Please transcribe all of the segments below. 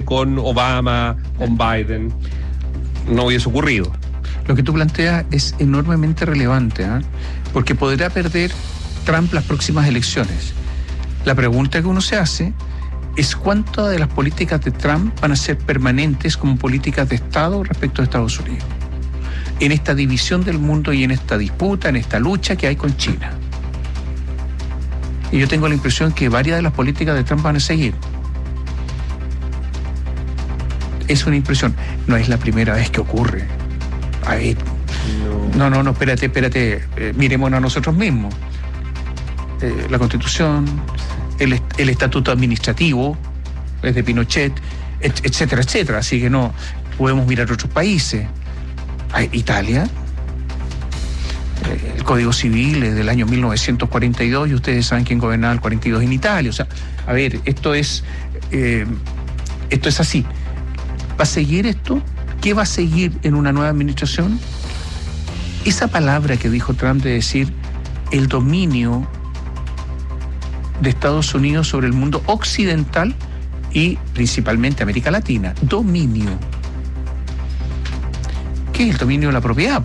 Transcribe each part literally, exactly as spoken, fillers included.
con Obama, con Biden, no hubiese ocurrido. Lo que tú planteas es enormemente relevante, ¿eh? Porque podrá perder Trump las próximas elecciones. La pregunta que uno se hace es cuántas de las políticas de Trump van a ser permanentes como políticas de Estado respecto a Estados Unidos, en esta división del mundo y en esta disputa, en esta lucha que hay con China. Y yo tengo la impresión que varias de las políticas de Trump van a seguir. Es una impresión. No es la primera vez que ocurre. Ahí. No, no, no, espérate, espérate. Eh, miremos a nosotros mismos. Eh, la Constitución, el, el estatuto administrativo, es de Pinochet, et, etcétera, etcétera. Así que no podemos mirar a otros países. Hay Italia, eh, el Código Civil es del año mil novecientos cuarenta y dos y ustedes saben quién gobernaba el cuarenta y dos en Italia. O sea, a ver, esto es, eh, esto es así. ¿Va a seguir esto? ¿Qué va a seguir en una nueva administración? Esa palabra que dijo Trump de decir el dominio de Estados Unidos sobre el mundo occidental y principalmente América Latina. Dominio. ¿Qué es el dominio de la propiedad?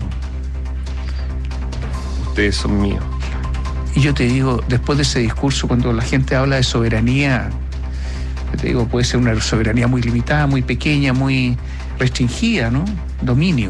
Ustedes son míos. Y yo te digo, después de ese discurso, cuando la gente habla de soberanía, yo te digo, puede ser una soberanía muy limitada, muy pequeña, muy restringida, ¿no? Dominio.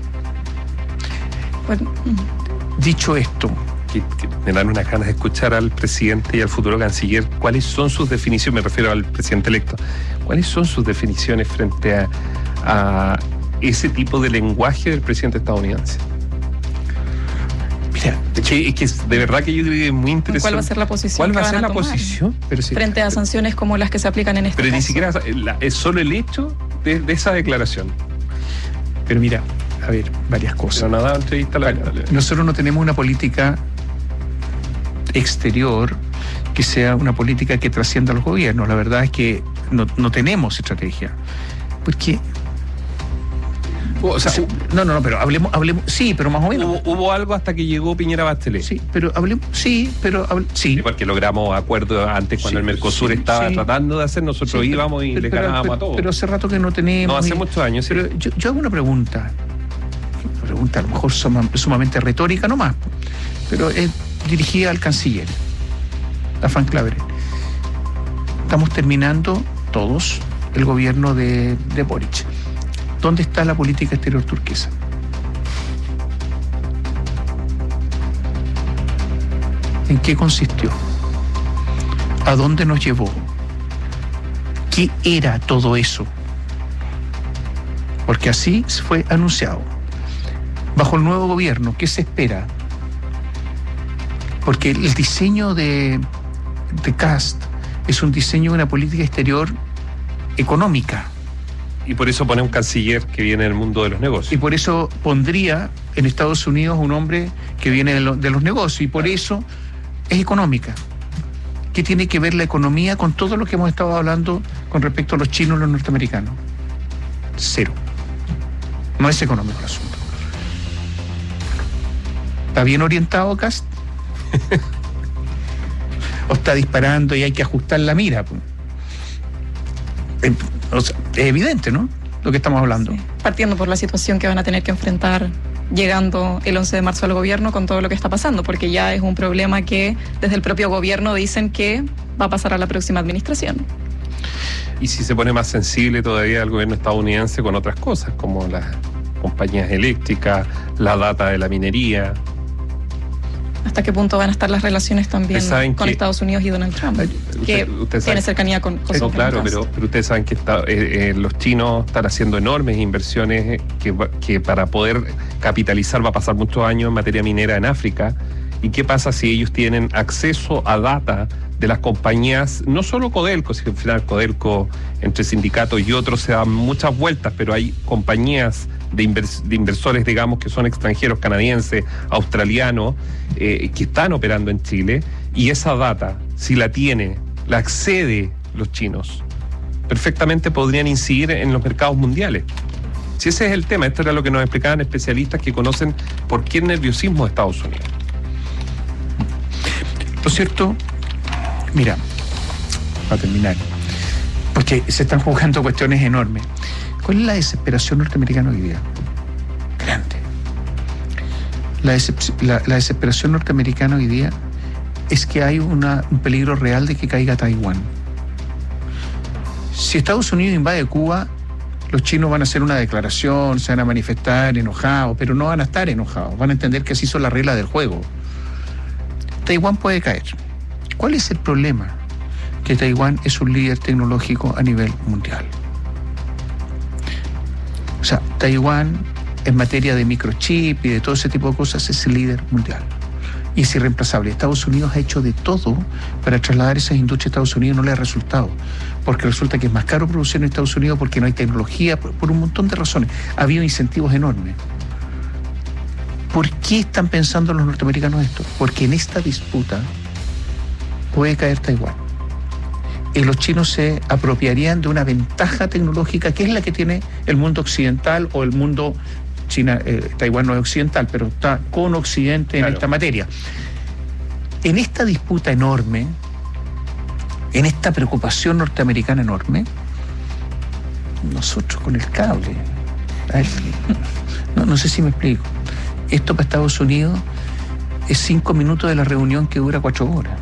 Bueno, dicho esto, que, que me dan unas ganas de escuchar al presidente y al futuro canciller cuáles son sus definiciones, me refiero al presidente electo, cuáles son sus definiciones frente a, a ese tipo de lenguaje del presidente estadounidense. Mira, es que, es que de verdad que yo creo que es muy interesante. ¿Cuál va a ser la posición? ¿Cuál va a ser la tomar? posición? Pero sí, frente a sanciones como las que se aplican en este Pero caso. ni siquiera la, es solo el hecho de, de esa declaración. Pero mira, a ver, varias cosas. Pero nada, entrevista a la verdad. Nosotros no tenemos una política exterior que sea una política que trascienda a los gobiernos. La verdad es que no, no tenemos estrategia. Porque... O sea, no, no, no, pero hablemos, hablemos, sí, pero más o menos. Hubo, hubo algo hasta que llegó Piñera Bachelet. Sí, pero hablemos, sí, pero hable, sí. Porque logramos acuerdos antes cuando Sí, el Mercosur sí, estaba sí. tratando de hacer, nosotros Sí, íbamos pero, y le pero, ganábamos pero, a todos. Pero hace rato que no tenemos. No, hace y, muchos años, sí. Pero yo, yo hago una pregunta, una pregunta a lo mejor suma, sumamente retórica nomás, pero es dirigida al canciller, a Frank Claveren. Estamos terminando todos el gobierno de, de Boric. ¿Dónde está la política exterior turquesa? ¿En qué consistió? ¿A dónde nos llevó? ¿Qué era todo eso? Porque así fue anunciado. Bajo el nuevo gobierno, ¿qué se espera? Porque el diseño de, de Kast es un diseño de una política exterior económica. Y por eso pone un canciller que viene del mundo de los negocios. Y por eso pondría en Estados Unidos un hombre que viene de, lo, de los negocios. Y por eso es económica. ¿Qué tiene que ver la economía con todo lo que hemos estado hablando con respecto a los chinos y los norteamericanos? Cero. No es económico el asunto. ¿Está bien orientado, Kast? ¿O está disparando y hay que ajustar la mira? O sea, es evidente, ¿no? Lo que estamos hablando. Sí. Partiendo por la situación que van a tener que enfrentar llegando el once de marzo al gobierno con todo lo que está pasando, porque ya es un problema que desde el propio gobierno dicen que va a pasar a la próxima administración. Y si se pone más sensible todavía el gobierno estadounidense con otras cosas, como las compañías eléctricas, la data de la minería. ¿Hasta qué punto van a estar las relaciones también con que, Estados Unidos y Donald Trump? Usted, que usted tiene cercanía con José No, claro, pero, pero ustedes saben que está, eh, eh, los chinos están haciendo enormes inversiones que, que para poder capitalizar va a pasar muchos años en materia minera en África. ¿Y qué pasa si ellos tienen acceso a data de las compañías, no solo Codelco, sino al final Codelco entre sindicatos y otros se dan muchas vueltas, pero hay compañías de, invers, de inversores, digamos, que son extranjeros, canadienses, australianos, eh, que están operando en Chile, y esa data, si la tiene, la accede los chinos, perfectamente podrían incidir en los mercados mundiales. Si ese es el tema, esto era lo que nos explicaban especialistas que conocen por qué el nerviosismo de Estados Unidos. Lo cierto, mira, para terminar, Porque se están jugando cuestiones enormes. ¿Cuál es la desesperación norteamericana hoy día? Grande. La, desesper- la, la desesperación norteamericana hoy día es que hay una, un peligro real de que caiga Taiwán. Si Estados Unidos invade Cuba, los chinos van a hacer una declaración, se van a manifestar enojados, pero no van a estar enojados, van a entender que así son las reglas del juego. Taiwán puede caer. ¿Cuál es el problema? Que Taiwán es un líder tecnológico a nivel mundial. O sea, Taiwán en materia de microchip y de todo ese tipo de cosas es el líder mundial. Y es irreemplazable. Estados Unidos ha hecho de todo para trasladar esas industrias a Estados Unidos, no le ha resultado. Porque resulta que es más caro producir en Estados Unidos, porque no hay tecnología, por, por un montón de razones. Ha habido incentivos enormes. ¿Por qué están pensando los norteamericanos esto? Porque en esta disputa puede caer Taiwán. Y los chinos se apropiarían de una ventaja tecnológica que es la que tiene el mundo occidental o el mundo... China, eh, Taiwán no es occidental, pero está con Occidente en claro. esta materia. En esta disputa enorme, en esta preocupación norteamericana enorme, nosotros con el cable, ver, no, no sé si me explico, esto para Estados Unidos es cinco minutos de la reunión que dura cuatro horas.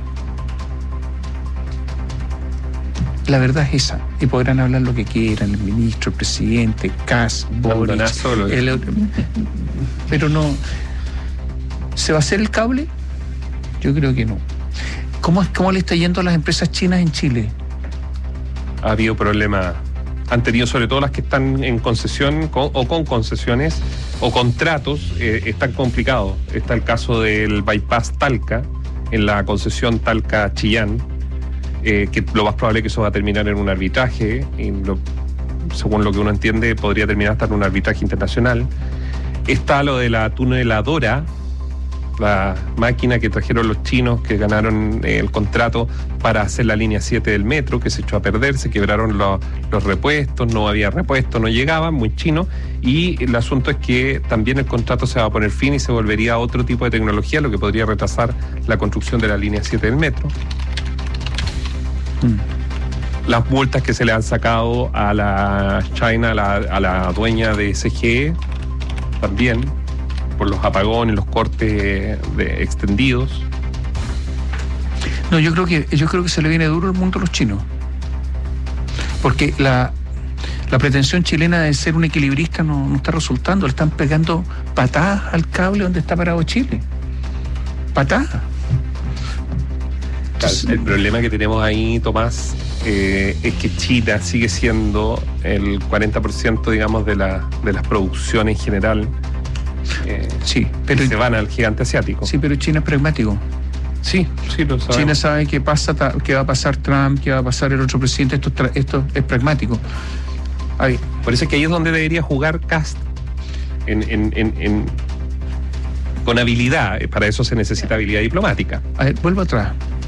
La verdad es esa, y podrán hablar lo que quieran, el ministro, el presidente, Kass, Boric, solo, el, pero no. ¿Se va a hacer el cable? Yo creo que no. ¿Cómo, cómo le está yendo a las empresas chinas en Chile? Ha habido problemas, han tenido sobre todo las que están en concesión con, o con concesiones o contratos, eh, están complicados. Está el caso del bypass Talca, en la concesión Talca-Chillán, Eh, que lo más probable es que eso va a terminar en un arbitraje, y lo, según lo que uno entiende podría terminar hasta en un arbitraje internacional. Está lo de la tuneladora, la máquina que trajeron los chinos que ganaron eh, el contrato para hacer la línea siete del metro, que se echó a perder, se quebraron los, los repuestos, no había repuestos, no llegaban, muy chino, y el asunto es que también el contrato se va a poner fin y se volvería a otro tipo de tecnología, lo que podría retrasar la construcción de la línea siete del metro. Las multas que se le han sacado a la China, a la, a la dueña de C G E, también, por los apagones, los cortes de, extendidos. No, yo creo que yo creo que se le viene duro el mundo a los chinos. Porque la, la pretensión chilena de ser un equilibrista no, no está resultando. Le están pegando patadas al cable donde está parado Chile. Patadas. El problema que tenemos ahí, Tomás, eh, es que China sigue siendo el cuarenta por ciento, digamos, de, la, de las producciones en general. Eh, sí, pero se van al gigante asiático. Sí, pero China es pragmático. Sí, sí, lo sabemos. China sabe que pasa, que va a pasar Trump, que va a pasar el otro presidente. Esto, esto es pragmático. Ahí. Por eso es que ahí es donde debería jugar Kast. En, en, en, en, con habilidad. Para eso se necesita habilidad diplomática. A ver, vuelvo atrás.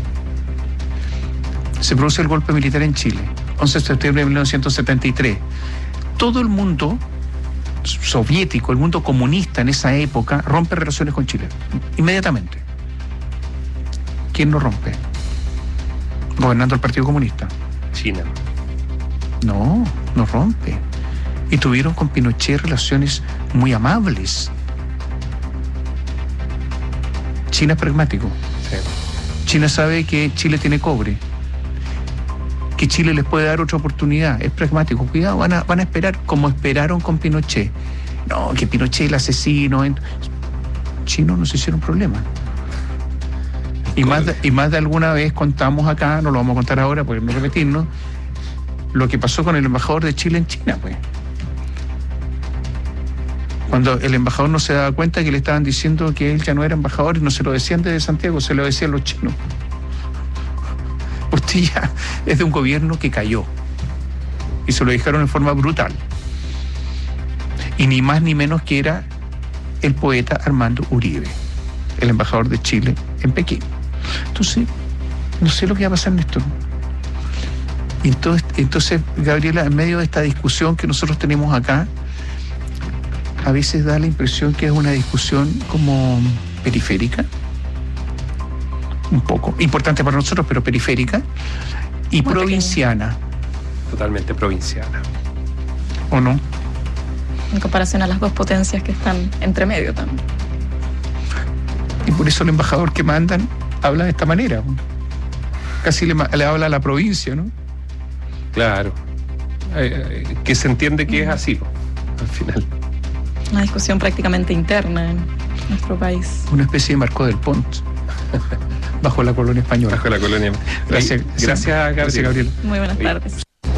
Se produce el golpe militar en Chile, once de septiembre de mil novecientos setenta y tres. Todo el mundo soviético, el mundo comunista en esa época, rompe relaciones con Chile, inmediatamente. ¿Quién lo rompe? Gobernando el Partido Comunista. China. No, no rompe. Y tuvieron con Pinochet relaciones muy amables. China es pragmático. Sí. China sabe que Chile tiene cobre, que Chile les puede dar otra oportunidad, es pragmático. Cuidado, van a, van a esperar como esperaron con Pinochet. No, que Pinochet el asesino. En... Chinos no se hicieron problema. Y más, de, y más de alguna vez contamos acá, no lo vamos a contar ahora porque no repetirnos, lo que pasó con el embajador de Chile en China, pues. Cuando el embajador no se daba cuenta que le estaban diciendo que él ya no era embajador, y no se lo decían desde Santiago, se lo decían los chinos. Usted ya es de un gobierno que cayó. Y se lo dijeron en forma brutal. Y ni más ni menos que era el poeta Armando Uribe, el embajador de Chile en Pekín. Entonces, no sé lo que va a pasar, Néstor. Y entonces, entonces, Gabriela, en medio de esta discusión que nosotros tenemos acá, a veces da la impresión que es una discusión como periférica, un poco, importante para nosotros, pero periférica, y muy provinciana. pequeña. totalmente provinciana. ¿O no? En comparación a las dos potencias que están entre medio también. Y por eso el embajador que mandan habla de esta manera. Casi le, le habla a la provincia, ¿no? Claro. Eh, eh, que se entiende que es así, ¿no? Al final. Una discusión prácticamente interna en nuestro país. Una especie de Marco del Pont. Bajo la colonia española. Bajo la colonia. Gracias, gracias, Gabriel. Gracias, Gabriel. Muy buenas tardes.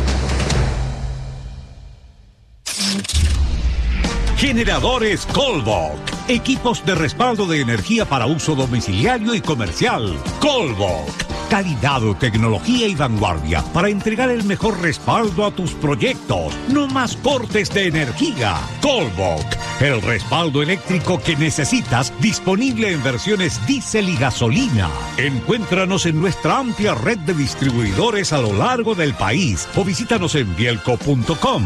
Generadores Colbach. Equipos de respaldo de energía para uso domiciliario y comercial. Colbach. Calidad, tecnología y vanguardia para entregar el mejor respaldo a tus proyectos. No más cortes de energía. Colbach. El respaldo eléctrico que necesitas, disponible en versiones diésel y gasolina. Encuéntranos en nuestra amplia red de distribuidores a lo largo del país o visítanos en bielco punto com.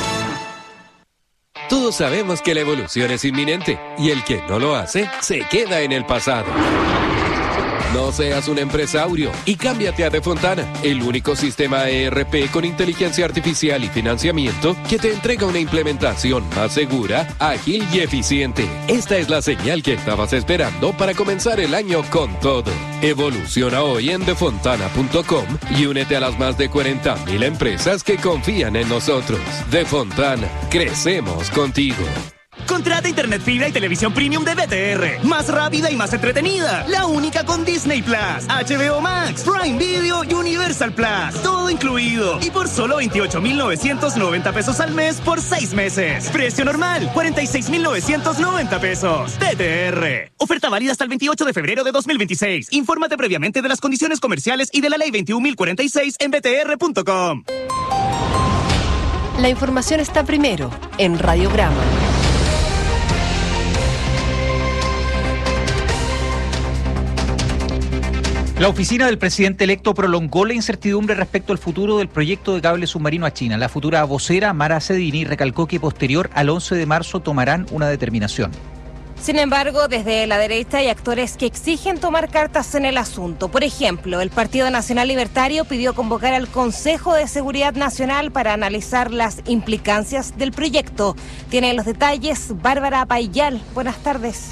Todos sabemos que la evolución es inminente y el que no lo hace se queda en el pasado. No seas un empresario y cámbiate a Defontana, el único sistema E R P con inteligencia artificial y financiamiento que te entrega una implementación más segura, ágil y eficiente. Esta es la señal que estabas esperando para comenzar el año con todo. Evoluciona hoy en defontana punto com y únete a las más de cuarenta mil empresas que confían en nosotros. Defontana, crecemos contigo. Contrata internet fibra y televisión premium de B T R. Más rápida y más entretenida. La única con Disney Plus, H B O Max, Prime Video y Universal Plus. Todo incluido. Y por solo veintiocho mil novecientos noventa pesos al mes por seis meses. Precio normal, cuarenta y seis mil novecientos noventa pesos. B T R. Oferta válida hasta el veintiocho de febrero de dos mil veintiséis. Infórmate previamente de las condiciones comerciales y de la ley veintiún mil cuarenta y seis en b t r punto com. La información está primero en Radiograma. La oficina del presidente electo prolongó la incertidumbre respecto al futuro del proyecto de cable submarino a China. La futura vocera, Mara Sedini, recalcó que posterior al once de marzo tomarán una determinación. Sin embargo, desde la derecha hay actores que exigen tomar cartas en el asunto. Por ejemplo, el Partido Nacional Libertario pidió convocar al Consejo de Seguridad Nacional para analizar las implicancias del proyecto. Tiene los detalles Bárbara Payal. Buenas tardes.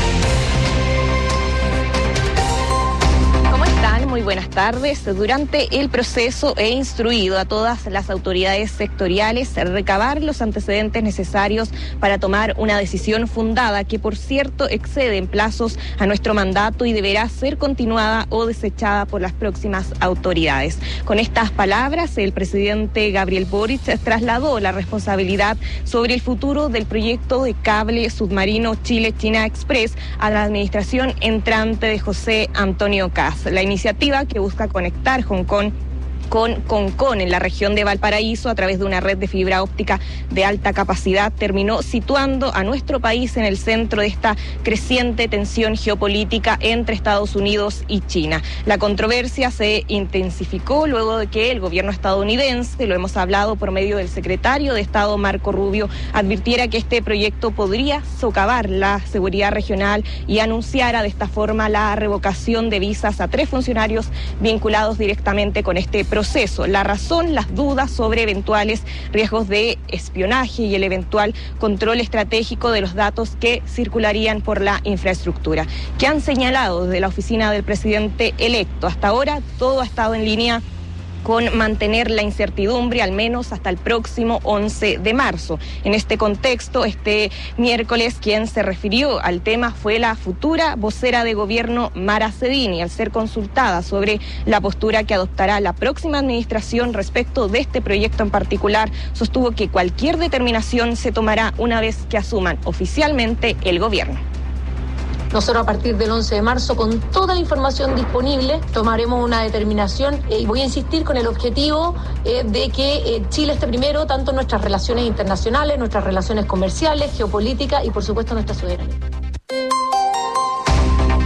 Muy buenas tardes. Durante el proceso he instruido a todas las autoridades sectoriales a recabar los antecedentes necesarios para tomar una decisión fundada que, por cierto, excede en plazos a nuestro mandato y deberá ser continuada o desechada por las próximas autoridades. Con estas palabras, el presidente Gabriel Boric trasladó la responsabilidad sobre el futuro del proyecto de cable submarino Chile-China Express a la administración entrante de José Antonio Kast. La iniciativa que busca conectar Hong Kong con Concón en la región de Valparaíso a través de una red de fibra óptica de alta capacidad terminó situando a nuestro país en el centro de esta creciente tensión geopolítica entre Estados Unidos y China. La controversia se intensificó luego de que el gobierno estadounidense, lo hemos hablado por medio del secretario de Estado Marco Rubio, advirtiera que este proyecto podría socavar la seguridad regional y anunciara de esta forma la revocación de visas a tres funcionarios vinculados directamente con este proceso. La razón, las dudas sobre eventuales riesgos de espionaje y el eventual control estratégico de los datos que circularían por la infraestructura, que han señalado desde la oficina del presidente electo. Hasta ahora todo ha estado en línea con mantener la incertidumbre al menos hasta el próximo once de marzo. En este contexto, este miércoles quien se refirió al tema fue la futura vocera de gobierno Mara Sedini, al ser consultada sobre la postura que adoptará la próxima administración respecto de este proyecto en particular, sostuvo que cualquier determinación se tomará una vez que asuman oficialmente el gobierno. Nosotros a partir del once de marzo, con toda la información disponible, tomaremos una determinación eh, y voy a insistir con el objetivo eh, de que eh, Chile esté primero, tanto en nuestras relaciones internacionales, nuestras relaciones comerciales, geopolíticas y por supuesto nuestra soberanía.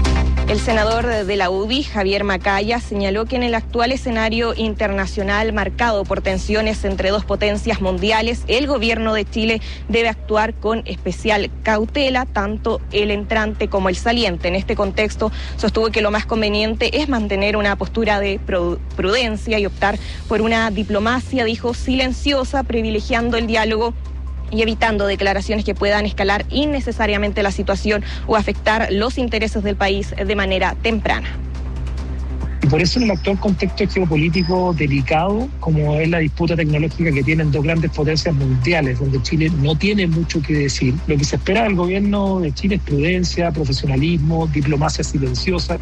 El senador de la U D I, Javier Macaya, señaló que en el actual escenario internacional marcado por tensiones entre dos potencias mundiales, el gobierno de Chile debe actuar con especial cautela, tanto el entrante como el saliente. En este contexto, sostuvo que lo más conveniente es mantener una postura de prudencia y optar por una diplomacia, dijo, silenciosa, privilegiando el diálogo y evitando declaraciones que puedan escalar innecesariamente la situación o afectar los intereses del país de manera temprana. Y por eso en el actual contexto geopolítico delicado, como es la disputa tecnológica que tienen dos grandes potencias mundiales, donde Chile no tiene mucho que decir, lo que se espera del gobierno de Chile es prudencia, profesionalismo, diplomacia silenciosa.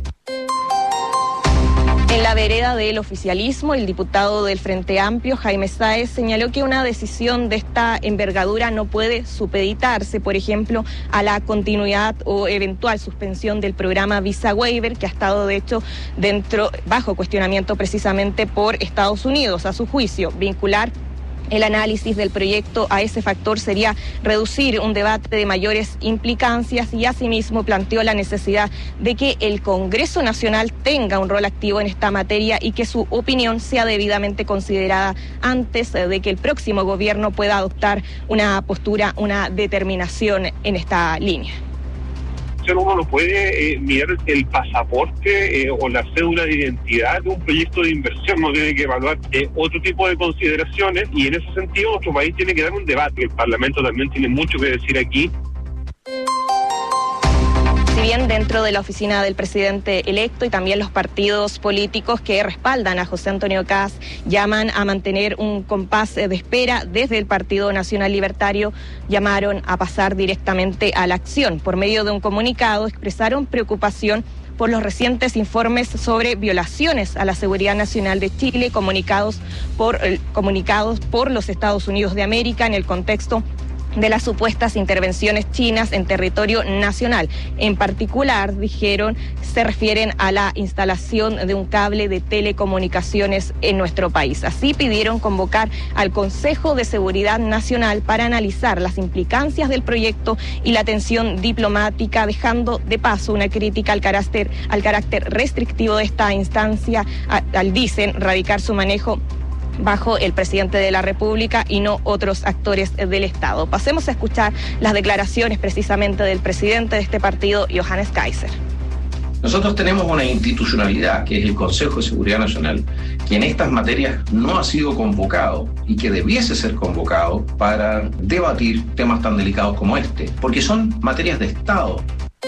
En la vereda del oficialismo, el diputado del Frente Amplio, Jaime Sáez, señaló que una decisión de esta envergadura no puede supeditarse, por ejemplo, a la continuidad o eventual suspensión del programa Visa Waiver, que ha estado, de hecho, dentro bajo cuestionamiento precisamente por Estados Unidos. A su juicio, vincular el análisis del proyecto a ese factor sería reducir un debate de mayores implicancias y asimismo planteó la necesidad de que el Congreso Nacional tenga un rol activo en esta materia y que su opinión sea debidamente considerada antes de que el próximo gobierno pueda adoptar una postura, una determinación en esta línea. Uno no puede eh, mirar el pasaporte eh, o la cédula de identidad de un proyecto de inversión, no tiene que evaluar eh, otro tipo de consideraciones y en ese sentido nuestro país tiene que dar un debate. El Parlamento también tiene mucho que decir aquí. Si bien dentro de la oficina del presidente electo y también los partidos políticos que respaldan a José Antonio Kast llaman a mantener un compás de espera, desde el Partido Nacional Libertario llamaron a pasar directamente a la acción. Por medio de un comunicado expresaron preocupación por los recientes informes sobre violaciones a la seguridad nacional de Chile comunicados por, eh, comunicados por los Estados Unidos de América en el contexto de las supuestas intervenciones chinas en territorio nacional. En particular, dijeron, se refieren a la instalación de un cable de telecomunicaciones en nuestro país. Así pidieron convocar al Consejo de Seguridad Nacional para analizar las implicancias del proyecto y la tensión diplomática, dejando de paso una crítica al carácter, al carácter restrictivo de esta instancia, a, al dicen radicar su manejo bajo el presidente de la República y no otros actores del Estado. Pasemos a escuchar las declaraciones precisamente del presidente de este partido, Johannes Kaiser. Nosotros tenemos una institucionalidad, que es el Consejo de Seguridad Nacional, que en estas materias no ha sido convocado y que debiese ser convocado para debatir temas tan delicados como este, porque son materias de Estado.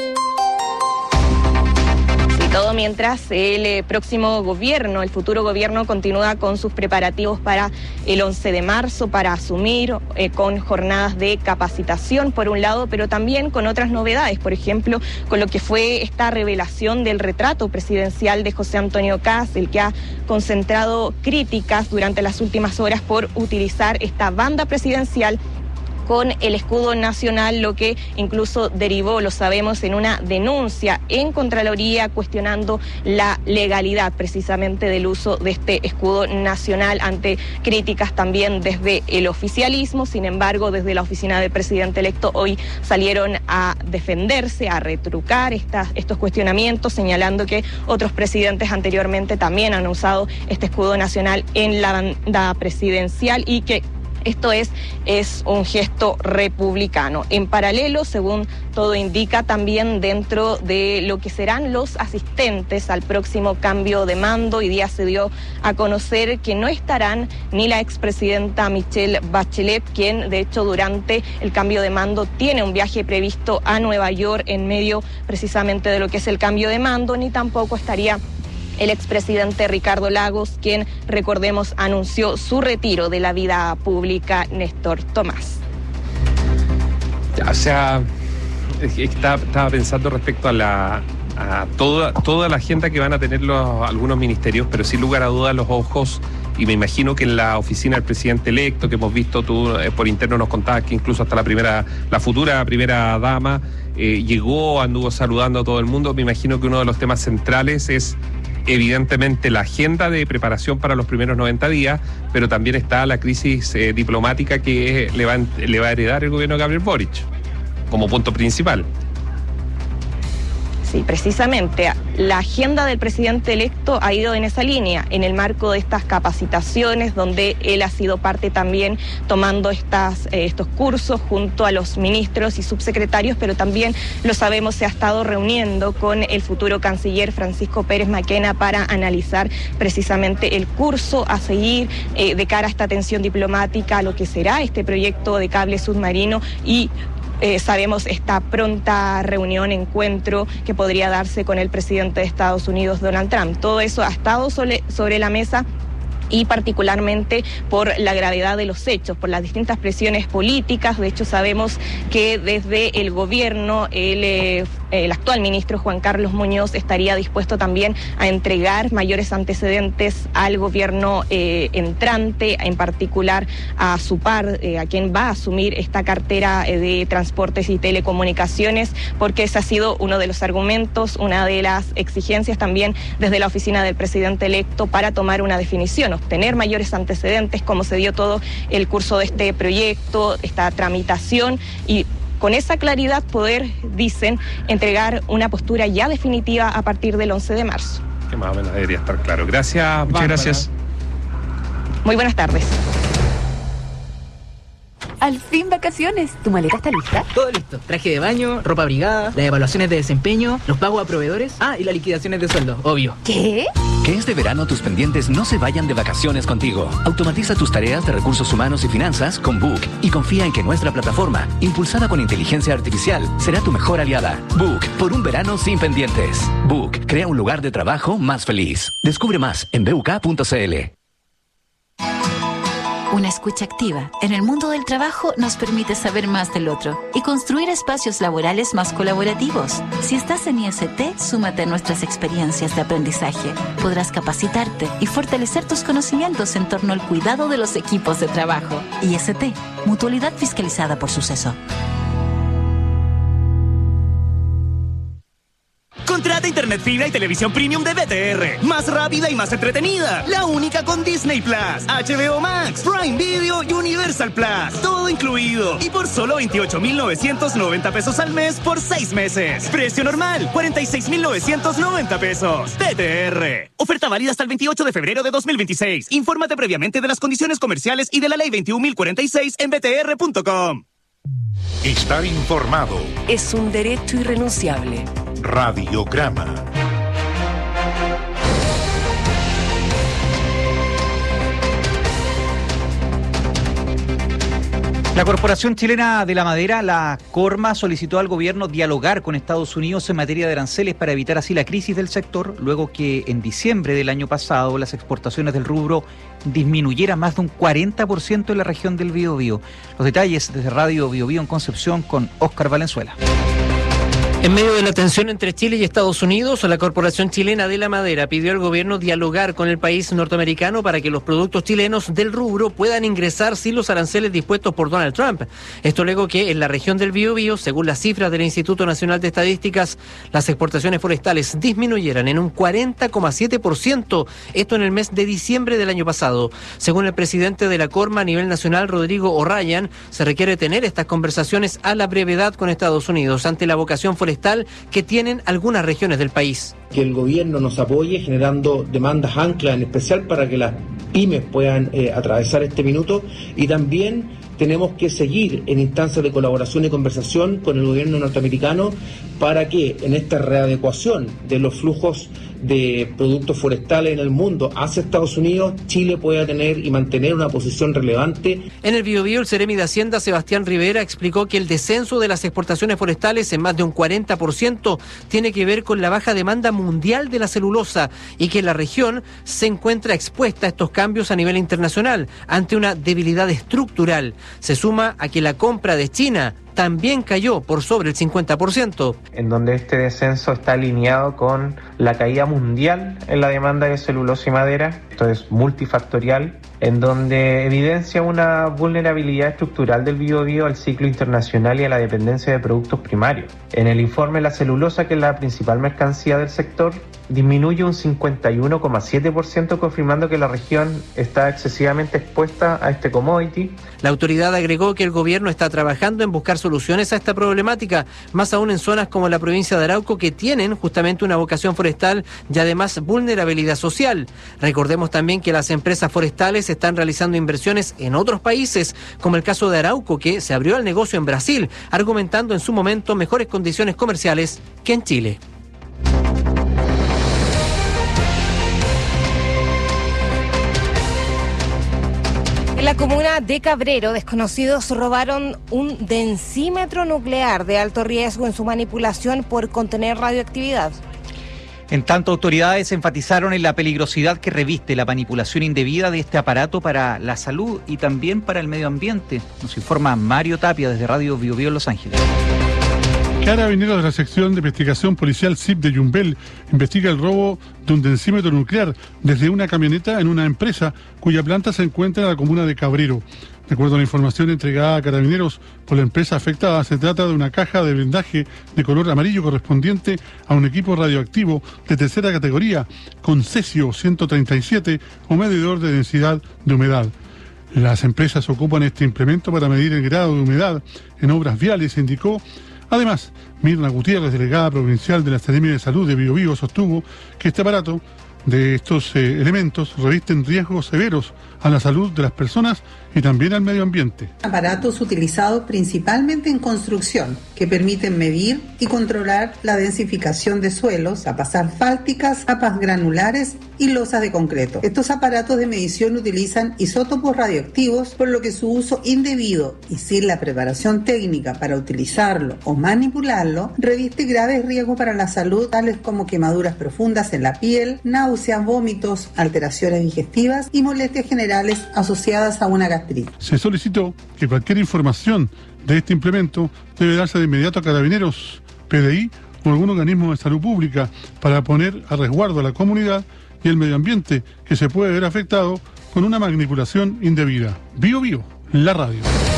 Todo mientras el eh, próximo gobierno, el futuro gobierno, continúa con sus preparativos para el once de marzo, para asumir eh, con jornadas de capacitación, por un lado, pero también con otras novedades, por ejemplo, con lo que fue esta revelación del retrato presidencial de José Antonio Kast, el que ha concentrado críticas durante las últimas horas por utilizar esta banda presidencial con el escudo nacional, lo que incluso derivó, lo sabemos, en una denuncia en Contraloría cuestionando la legalidad precisamente del uso de este escudo nacional ante críticas también desde el oficialismo. Sin embargo, desde la oficina del presidente electo hoy salieron a defenderse, a retrucar estas, estos cuestionamientos, señalando que otros presidentes anteriormente también han usado este escudo nacional en la banda presidencial y que esto es, es un gesto republicano. En paralelo, según todo indica, también dentro de lo que serán los asistentes al próximo cambio de mando, hoy día se dio a conocer que no estarán ni la expresidenta Michelle Bachelet, quien de hecho durante el cambio de mando tiene un viaje previsto a Nueva York en medio precisamente de lo que es el cambio de mando, ni tampoco estaría el expresidente Ricardo Lagos, quien, recordemos, anunció su retiro de la vida pública. Néstor Tomás. O sea, estaba, estaba pensando respecto a la a toda, toda la agenda que van a tener los, algunos ministerios, pero sin lugar a dudas los ojos, y me imagino que en la oficina del presidente electo, que hemos visto, tú eh, por interno nos contabas que incluso hasta la primera, la futura primera dama eh, llegó, anduvo saludando a todo el mundo. Me imagino que uno de los temas centrales es evidentemente la agenda de preparación para los primeros noventa días, pero también está la crisis eh, diplomática que le va, le va a heredar el gobierno de Gabriel Boric como punto principal. Sí, precisamente. La agenda del presidente electo ha ido en esa línea, en el marco de estas capacitaciones, donde él ha sido parte también tomando estas, eh, estos cursos junto a los ministros y subsecretarios, pero también, lo sabemos, se ha estado reuniendo con el futuro canciller Francisco Pérez Maquena para analizar precisamente el curso a seguir eh, de cara a esta tensión diplomática, a lo que será este proyecto de cable submarino y Eh, sabemos esta pronta reunión, encuentro que podría darse con el presidente de Estados Unidos, Donald Trump. Todo eso ha estado sobre, sobre la mesa, y particularmente por la gravedad de los hechos, por las distintas presiones políticas. De hecho, sabemos que desde el gobierno, el, eh, el actual ministro Juan Carlos Muñoz estaría dispuesto también a entregar mayores antecedentes al gobierno eh, entrante, en particular a su par, eh, a quien va a asumir esta cartera eh, de transportes y telecomunicaciones, porque ese ha sido uno de los argumentos, una de las exigencias también desde la oficina del presidente electo para tomar una definición, tener mayores antecedentes, cómo se dio todo el curso de este proyecto, esta tramitación, y con esa claridad poder, dicen, entregar una postura ya definitiva a partir del once de marzo. Que más o menos debería estar claro. Gracias, Muchas Bárbara. gracias. Muy buenas tardes. Al fin vacaciones. ¿Tu maleta está lista? Todo listo. Traje de baño, ropa abrigada, las evaluaciones de desempeño, los pagos a proveedores. Ah, y las liquidaciones de sueldo, obvio. ¿Qué? Que este verano tus pendientes no se vayan de vacaciones contigo. Automatiza tus tareas de recursos humanos y finanzas con Book y confía en que nuestra plataforma, impulsada con inteligencia artificial, será tu mejor aliada. Book, por un verano sin pendientes. Book, crea un lugar de trabajo más feliz. Descubre más en b u k punto c l. Una escucha activa en el mundo del trabajo nos permite saber más del otro y construir espacios laborales más colaborativos. Si estás en I S T, súmate a nuestras experiencias de aprendizaje. Podrás capacitarte y fortalecer tus conocimientos en torno al cuidado de los equipos de trabajo. I S T, mutualidad fiscalizada por Suceso. Contrata internet fibra y televisión premium de B T R. Más rápida y más entretenida. La única con Disney Plus, H B O Max, Prime Video y Universal Plus. Todo incluido. Y por solo veintiocho mil novecientos noventa pesos al mes por seis meses. Precio normal, cuarenta y seis mil novecientos noventa pesos. B T R. Oferta válida hasta el veintiocho de febrero de dos mil veintiséis. Infórmate previamente de las condiciones comerciales y de la ley veintiún mil cuarenta y seis en b t r punto com. Estar informado es un derecho irrenunciable. Radiograma. La Corporación Chilena de la Madera, la Corma, solicitó al gobierno dialogar con Estados Unidos en materia de aranceles para evitar así la crisis del sector, luego que en diciembre del año pasado las exportaciones del rubro disminuyeran más de un cuarenta por ciento en la región del Biobío. Los detalles desde Radio Biobío en Concepción con Óscar Valenzuela. En medio de la tensión entre Chile y Estados Unidos, la Corporación Chilena de la Madera pidió al gobierno dialogar con el país norteamericano para que los productos chilenos del rubro puedan ingresar sin los aranceles dispuestos por Donald Trump. Esto luego que en la región del Biobío, según las cifras del Instituto Nacional de Estadísticas, las exportaciones forestales disminuyeran en un cuarenta coma siete por ciento, esto en el mes de diciembre del año pasado. Según el presidente de la Corma a nivel nacional, Rodrigo O'Ryan, se requiere tener estas conversaciones a la brevedad con Estados Unidos ante la vocación forestal que tienen algunas regiones del país. Que el gobierno nos apoye generando demandas anclas, en especial para que las pymes puedan eh, atravesar este minuto, y también tenemos que seguir en instancias de colaboración y conversación con el gobierno norteamericano para que en esta readecuación de los flujos de productos forestales en el mundo hacia Estados Unidos, Chile pueda tener y mantener una posición relevante. En el Biobío, el Seremi de Hacienda, Sebastián Rivera, explicó que el descenso de las exportaciones forestales en más de un cuarenta por ciento tiene que ver con la baja demanda mundial de la celulosa y que la región se encuentra expuesta a estos cambios a nivel internacional ante una debilidad estructural. Se suma a que la compra de China también cayó por sobre el cincuenta por ciento. En donde este descenso está alineado con la caída mundial en la demanda de celulosa y madera. Esto es multifactorial en donde evidencia una vulnerabilidad estructural del Biobío al ciclo internacional y a la dependencia de productos primarios. En el informe, la celulosa, que es la principal mercancía del sector, disminuye un cincuenta y uno coma siete por ciento, confirmando que la región está excesivamente expuesta a este commodity. La autoridad agregó que el gobierno está trabajando en buscar soluciones a esta problemática, más aún en zonas como la provincia de Arauco, que tienen justamente una vocación forestal y además vulnerabilidad social. Recordemos también que las empresas forestales están realizando inversiones en otros países, como el caso de Arauco, que se abrió al negocio en Brasil, argumentando en su momento mejores condiciones comerciales que en Chile. En la comuna de Cabrero, desconocidos robaron un densímetro nuclear de alto riesgo en su manipulación por contener radioactividad. En tanto, autoridades enfatizaron en la peligrosidad que reviste la manipulación indebida de este aparato para la salud y también para el medio ambiente. Nos informa Mario Tapia desde Radio Bio Bio en Los Ángeles. Carabineros de la sección de investigación policial C I P de Yumbel investiga el robo de un densímetro nuclear desde una camioneta en una empresa cuya planta se encuentra en la comuna de Cabrero. De acuerdo a la información entregada a Carabineros por la empresa afectada, se trata de una caja de blindaje de color amarillo correspondiente a un equipo radioactivo de tercera categoría con cesio ciento treinta y siete o medidor de densidad de humedad. Las empresas ocupan este implemento para medir el grado de humedad en obras viales, indicó. Además, Mirna Gutiérrez, delegada provincial de la Seremia de Salud de Bio Bio, sostuvo que este aparato de estos eh, elementos revisten riesgos severos a la salud de las personas y también al medio ambiente. Aparatos utilizados principalmente en construcción que permiten medir y controlar la densificación de suelos, capas asfálticas, capas granulares y losas de concreto. Estos aparatos de medición utilizan isótopos radioactivos, por lo que su uso indebido y sin la preparación técnica para utilizarlo o manipularlo reviste graves riesgos para la salud, tales como quemaduras profundas en la piel, náuseas, vómitos, alteraciones digestivas y molestias generales asociadas a una gastritis. Se solicitó que cualquier información de este implemento debe darse de inmediato a Carabineros, P D I o algún organismo de salud pública para poner a resguardo a la comunidad y el medio ambiente que se puede ver afectado con una manipulación indebida. Bio Bio, la radio.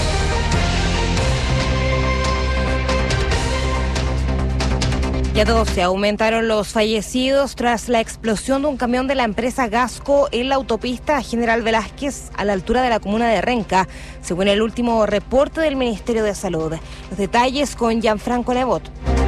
Ya doce aumentaron los fallecidos tras la explosión de un camión de la empresa Gasco en la autopista General Velázquez a la altura de la comuna de Renca, según el último reporte del Ministerio de Salud. Los detalles con Gianfranco Nebot.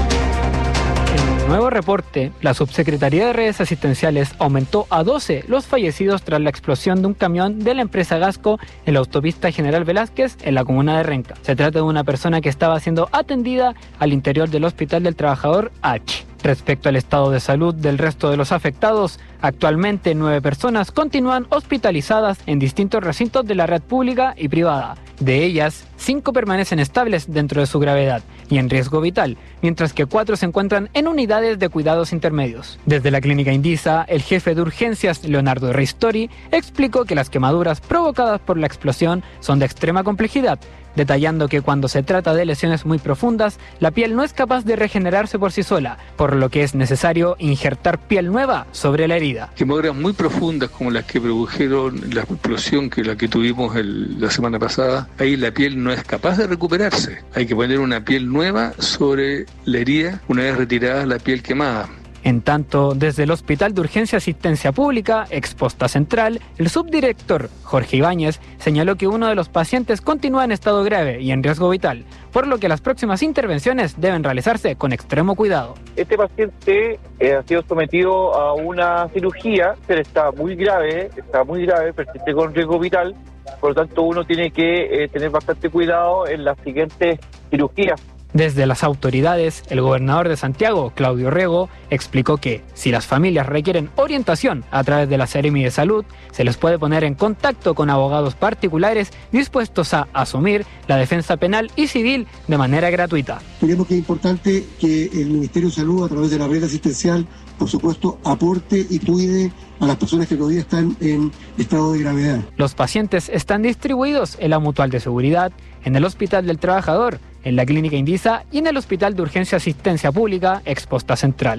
En el nuevo reporte, la Subsecretaría de Redes Asistenciales aumentó a doce los fallecidos tras la explosión de un camión de la empresa Gasco en la autopista General Velázquez en la comuna de Renca. Se trata de una persona que estaba siendo atendida al interior del Hospital del Trabajador H. Respecto al estado de salud del resto de los afectados, actualmente nueve personas continúan hospitalizadas en distintos recintos de la red pública y privada. De ellas, cinco permanecen estables dentro de su gravedad y en riesgo vital, mientras que cuatro se encuentran en unidades de cuidados intermedios. Desde la clínica Indisa, el jefe de urgencias, Leonardo Ristori, explicó que las quemaduras provocadas por la explosión son de extrema complejidad, detallando que cuando se trata de lesiones muy profundas, la piel no es capaz de regenerarse por sí sola, por lo que es necesario injertar piel nueva sobre la herida. Quemaduras muy profundas como las que produjeron la explosión que la que tuvimos el, la semana pasada, ahí la piel no es capaz de recuperarse. Hay que poner una piel nueva sobre la herida una vez retirada la piel quemada. En tanto, desde el Hospital de Urgencia Asistencia Pública, Exposta Central, el subdirector Jorge Ibáñez señaló que uno de los pacientes continúa en estado grave y en riesgo vital, por lo que las próximas intervenciones deben realizarse con extremo cuidado. Este paciente eh, ha sido sometido a una cirugía, pero está muy grave, está muy grave, persiste con riesgo vital, por lo tanto uno tiene que eh, tener bastante cuidado en las siguientes cirugías. Desde las autoridades, el gobernador de Santiago, Claudio Rego, explicó que si las familias requieren orientación a través de la Seremi de Salud, se les puede poner en contacto con abogados particulares dispuestos a asumir la defensa penal y civil de manera gratuita. Creemos que es importante que el Ministerio de Salud, a través de la red asistencial, por supuesto, aporte y cuide a las personas que todavía están en estado de gravedad. Los pacientes están distribuidos en la Mutual de Seguridad, en el Hospital del Trabajador, en la Clínica Indisa y en el Hospital de Urgencia Asistencia Pública, Exposta Central.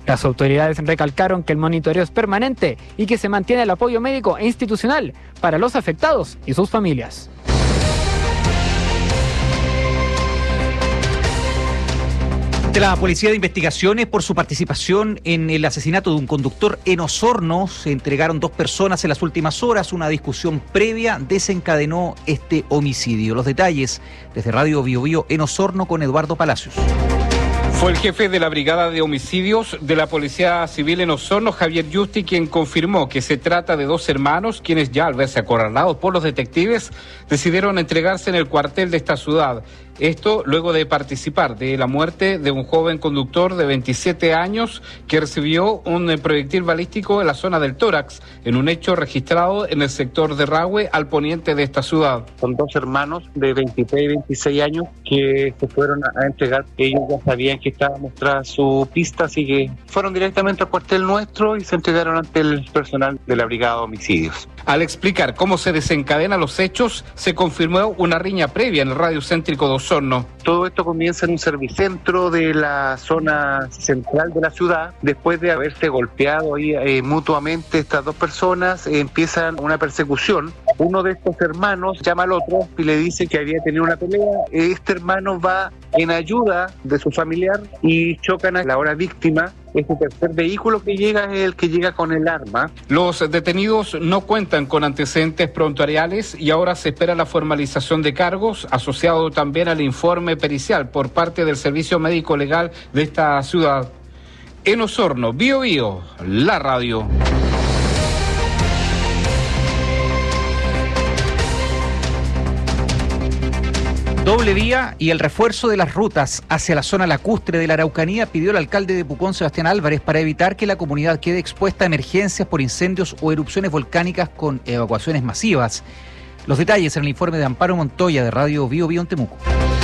Las autoridades recalcaron que el monitoreo es permanente y que se mantiene el apoyo médico e institucional para los afectados y sus familias. De la Policía de Investigaciones por su participación en el asesinato de un conductor en Osorno, se entregaron dos personas en las últimas horas. Una discusión previa desencadenó este homicidio. Los detalles desde Radio Bio Bio en Osorno con Eduardo Palacios. Fue el jefe de la Brigada de Homicidios de la Policía Civil en Osorno, Javier Yusti, quien confirmó que se trata de dos hermanos, quienes ya al verse acorralados por los detectives, decidieron entregarse en el cuartel de esta ciudad. Esto luego de participar de la muerte de un joven conductor de veintisiete años que recibió un proyectil balístico en la zona del tórax, en un hecho registrado en el sector de Rahue, al poniente de esta ciudad. Son dos hermanos de veintitrés y veintiséis años que se fueron a entregar. Ellos ya sabían que estábamos tras su pista, así que fueron directamente al cuartel nuestro y se entregaron ante el personal de la Brigada de Homicidios. Al explicar cómo se desencadenan los hechos, se confirmó una riña previa en el radio céntrico de Osorno. Todo esto comienza en un servicentro de la zona central de la ciudad. Después de haberse golpeado ahí eh, mutuamente estas dos personas, eh, empiezan una persecución. Uno de estos hermanos llama al otro y le dice que había tenido una pelea. Este hermano va en ayuda de su familiar y chocan a la hora víctima. Este tercer vehículo que llega es el que llega con el arma. Los detenidos no cuentan con antecedentes prontuariales y ahora se espera la formalización de cargos, asociado también al informe pericial por parte del Servicio Médico Legal de esta ciudad. En Osorno, Bio Bio, la radio. Doble vía y el refuerzo de las rutas hacia la zona lacustre de la Araucanía pidió el alcalde de Pucón, Sebastián Álvarez, para evitar que la comunidad quede expuesta a emergencias por incendios o erupciones volcánicas con evacuaciones masivas. Los detalles en el informe de Amparo Montoya de Radio Bio Bio en Temuco.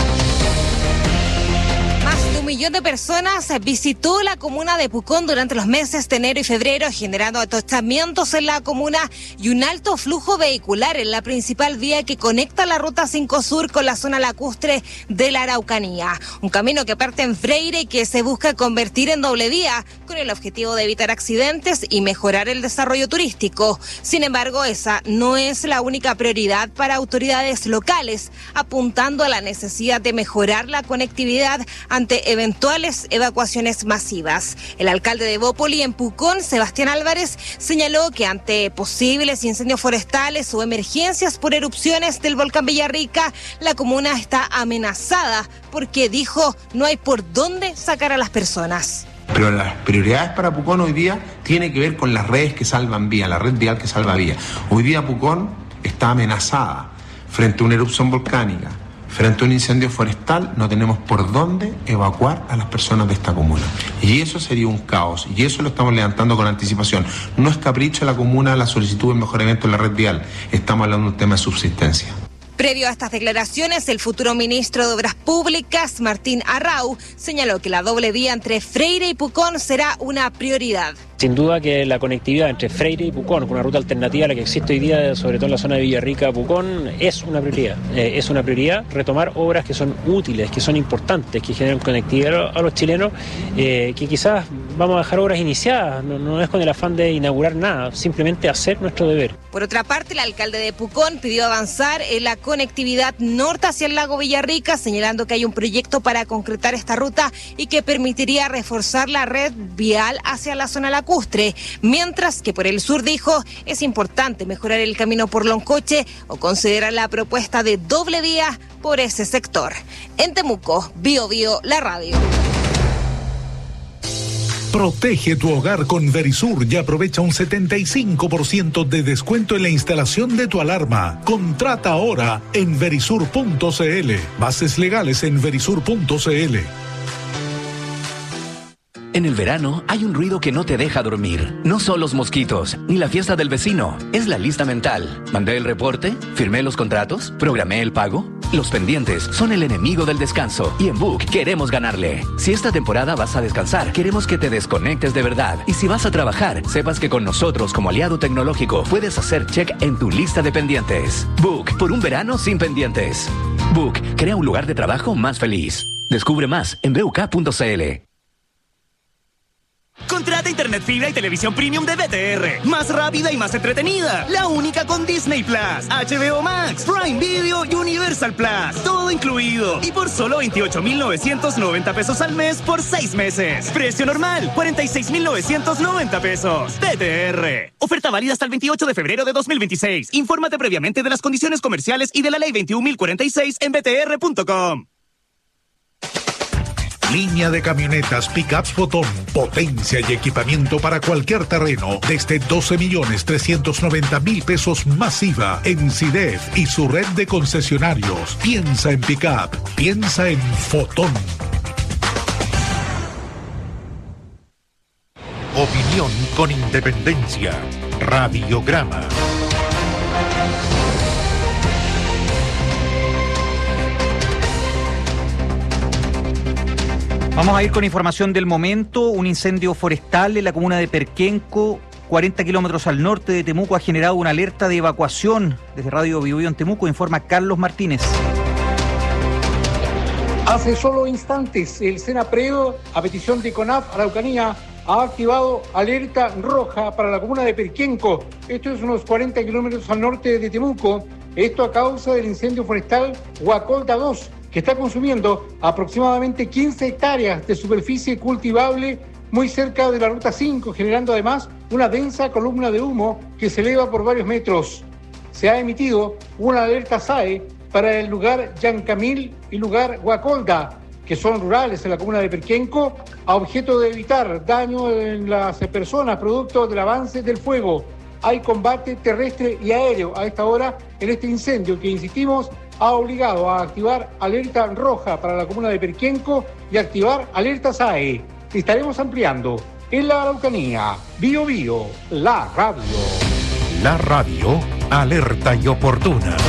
Un millón de personas visitó la comuna de Pucón durante los meses de enero y febrero, generando atochamientos en la comuna y un alto flujo vehicular en la principal vía que conecta la ruta cinco Sur con la zona lacustre de la Araucanía. Un camino que parte en Freire y que se busca convertir en doble vía con el objetivo de evitar accidentes y mejorar el desarrollo turístico. Sin embargo, esa no es la única prioridad para autoridades locales, apuntando a la necesidad de mejorar la conectividad ante eventuales evacuaciones masivas. El alcalde de Bópoli en Pucón, Sebastián Álvarez, señaló que ante posibles incendios forestales o emergencias por erupciones del volcán Villarrica, la comuna está amenazada porque, dijo, no hay por dónde sacar a las personas. Pero las prioridades para Pucón hoy día tienen que ver con las redes que salvan vía, la red vial que salva vía. Hoy día Pucón está amenazada frente a una erupción volcánica. Frente a un incendio forestal no tenemos por dónde evacuar a las personas de esta comuna. Y eso sería un caos, y eso lo estamos levantando con anticipación. No es capricho de la comuna la solicitud de mejoramiento en la red vial, estamos hablando de un tema de subsistencia. Previo a estas declaraciones, el futuro ministro de Obras Públicas, Martín Arrau, señaló que la doble vía entre Freire y Pucón será una prioridad. Sin duda que la conectividad entre Freire y Pucón, con una ruta alternativa a la que existe hoy día, sobre todo en la zona de Villarrica, Pucón, es una prioridad. Eh, es una prioridad retomar obras que son útiles, que son importantes, que generan conectividad a los chilenos, eh, que quizás vamos a dejar obras iniciadas, no, no es con el afán de inaugurar nada, simplemente hacer nuestro deber. Por otra parte, el alcalde de Pucón pidió avanzar en la conectividad norte hacia el lago Villarrica, señalando que hay un proyecto para concretar esta ruta y que permitiría reforzar la red vial hacia la zona lacustre, mientras que por el sur, dijo, es importante mejorar el camino por Loncoche o considerar la propuesta de doble vía por ese sector. En Temuco, Bio Bio, la radio. Protege tu hogar con Verisur y aprovecha un setenta y cinco por ciento de descuento en la instalación de tu alarma. Contrata ahora en verisur punto cl. Bases legales en verisur punto cl. En el verano hay un ruido que no te deja dormir. No son los mosquitos, ni la fiesta del vecino. Es la lista mental. ¿Mandé el reporte? ¿Firmé los contratos? ¿Programé el pago? Los pendientes son el enemigo del descanso. Y en Book queremos ganarle. Si esta temporada vas a descansar, queremos que te desconectes de verdad. Y si vas a trabajar, sepas que con nosotros como aliado tecnológico puedes hacer check en tu lista de pendientes. Book, por un verano sin pendientes. Book, crea un lugar de trabajo más feliz. Descubre más en b u k punto c l. Contrata internet fibra y televisión premium de B T R. Más rápida y más entretenida. La única con Disney Plus, H B O Max, Prime Video y Universal Plus. Todo incluido. Y por solo veintiocho mil novecientos noventa pesos al mes por seis meses. Precio normal, cuarenta y seis mil novecientos noventa pesos. B T R. Oferta válida hasta el veintiocho de febrero de dos mil veintiséis. Infórmate previamente de las condiciones comerciales y de la ley veintiún mil cuarenta y seis en b t r punto com. Línea de camionetas Pickups Fotón. Potencia y equipamiento para cualquier terreno. Desde doce millones trescientos noventa mil pesos masiva en CIDEF y su red de concesionarios. Piensa en Pickup. Piensa en Fotón. Opinión con independencia. Radiograma. Vamos a ir con información del momento. Un incendio forestal en la comuna de Perquenco, cuarenta kilómetros al norte de Temuco, ha generado una alerta de evacuación. Desde Radio Biobío en Temuco informa Carlos Martínez. Hace solo instantes, el SENAPREO, a petición de CONAF Araucanía, ha activado alerta roja para la comuna de Perquenco. Esto es unos cuarenta kilómetros al norte de Temuco. Esto a causa del incendio forestal Guacolda dos, que está consumiendo aproximadamente quince hectáreas de superficie cultivable muy cerca de la Ruta cinco, generando además una densa columna de humo que se eleva por varios metros. Se ha emitido una alerta S A E para el lugar Yancamil y lugar Guacolda, que son rurales en la comuna de Perquenco, a objeto de evitar daño en las personas producto del avance del fuego. Hay combate terrestre y aéreo a esta hora en este incendio que, insistimos, ha obligado a activar alerta roja para la comuna de Perquenco y activar alerta S A E. Estaremos ampliando en la Araucanía. Bio Bio, la radio. La radio, alerta y oportuna.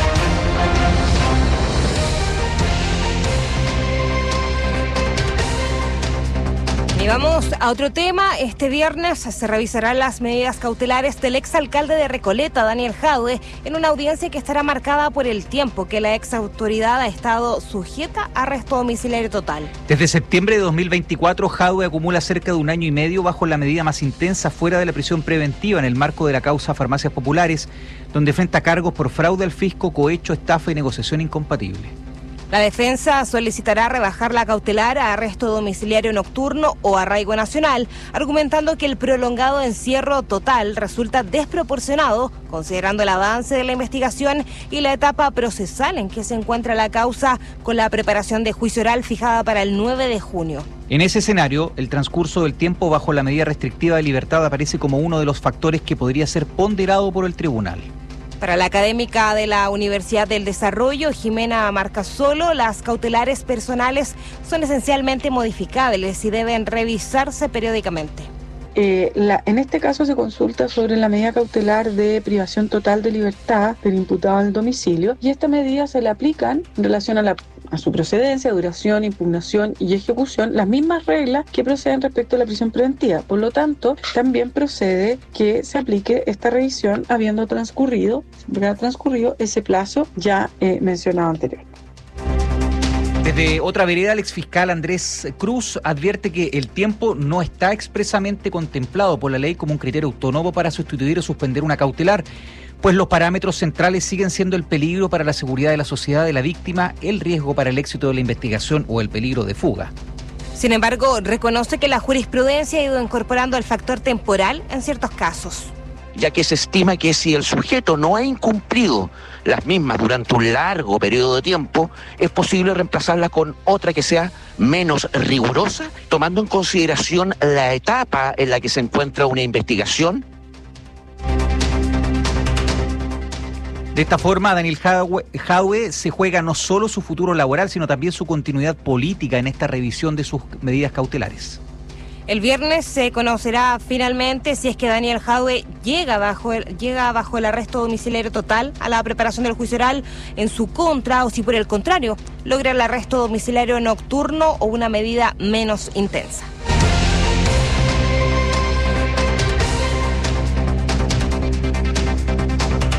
Y vamos a otro tema. Este viernes se revisarán las medidas cautelares del exalcalde de Recoleta, Daniel Jadwe, en una audiencia que estará marcada por el tiempo que la exautoridad ha estado sujeta a arresto domiciliario total. Desde septiembre de dos mil veinticuatro, Jadwe acumula cerca de un año y medio bajo la medida más intensa fuera de la prisión preventiva en el marco de la causa Farmacias Populares, donde enfrenta cargos por fraude al fisco, cohecho, estafa y negociación incompatible. La defensa solicitará rebajar la cautelar a arresto domiciliario nocturno o arraigo nacional, argumentando que el prolongado encierro total resulta desproporcionado, considerando el avance de la investigación y la etapa procesal en que se encuentra la causa, con la preparación de juicio oral fijada para el nueve de junio. En ese escenario, el transcurso del tiempo bajo la medida restrictiva de libertad aparece como uno de los factores que podría ser ponderado por el tribunal. Para la académica de la Universidad del Desarrollo, Jimena Marcasolo, las cautelares personales son esencialmente modificables y deben revisarse periódicamente. Eh, la, en este caso se consulta sobre la medida cautelar de privación total de libertad del imputado en el domicilio, y esta medida se le aplican en relación a, la, a su procedencia, duración, impugnación y ejecución las mismas reglas que proceden respecto a la prisión preventiva. Por lo tanto, también procede que se aplique esta revisión habiendo transcurrido, habiendo transcurrido ese plazo ya eh, mencionado anteriormente. Desde otra vereda, el exfiscal Andrés Cruz advierte que el tiempo no está expresamente contemplado por la ley como un criterio autónomo para sustituir o suspender una cautelar, pues los parámetros centrales siguen siendo el peligro para la seguridad de la sociedad de la víctima, el riesgo para el éxito de la investigación o el peligro de fuga. Sin embargo, reconoce que la jurisprudencia ha ido incorporando el factor temporal en ciertos casos, ya que se estima que si el sujeto no ha incumplido las mismas durante un largo periodo de tiempo, es posible reemplazarla con otra que sea menos rigurosa, tomando en consideración la etapa en la que se encuentra una investigación. De esta forma, Daniel Jadwe se juega no solo su futuro laboral, sino también su continuidad política en esta revisión de sus medidas cautelares. El viernes se conocerá finalmente si es que Daniel Jadwe llega bajo el, llega bajo el arresto domiciliario total a la preparación del juicio oral en su contra, o si por el contrario logra el arresto domiciliario nocturno o una medida menos intensa.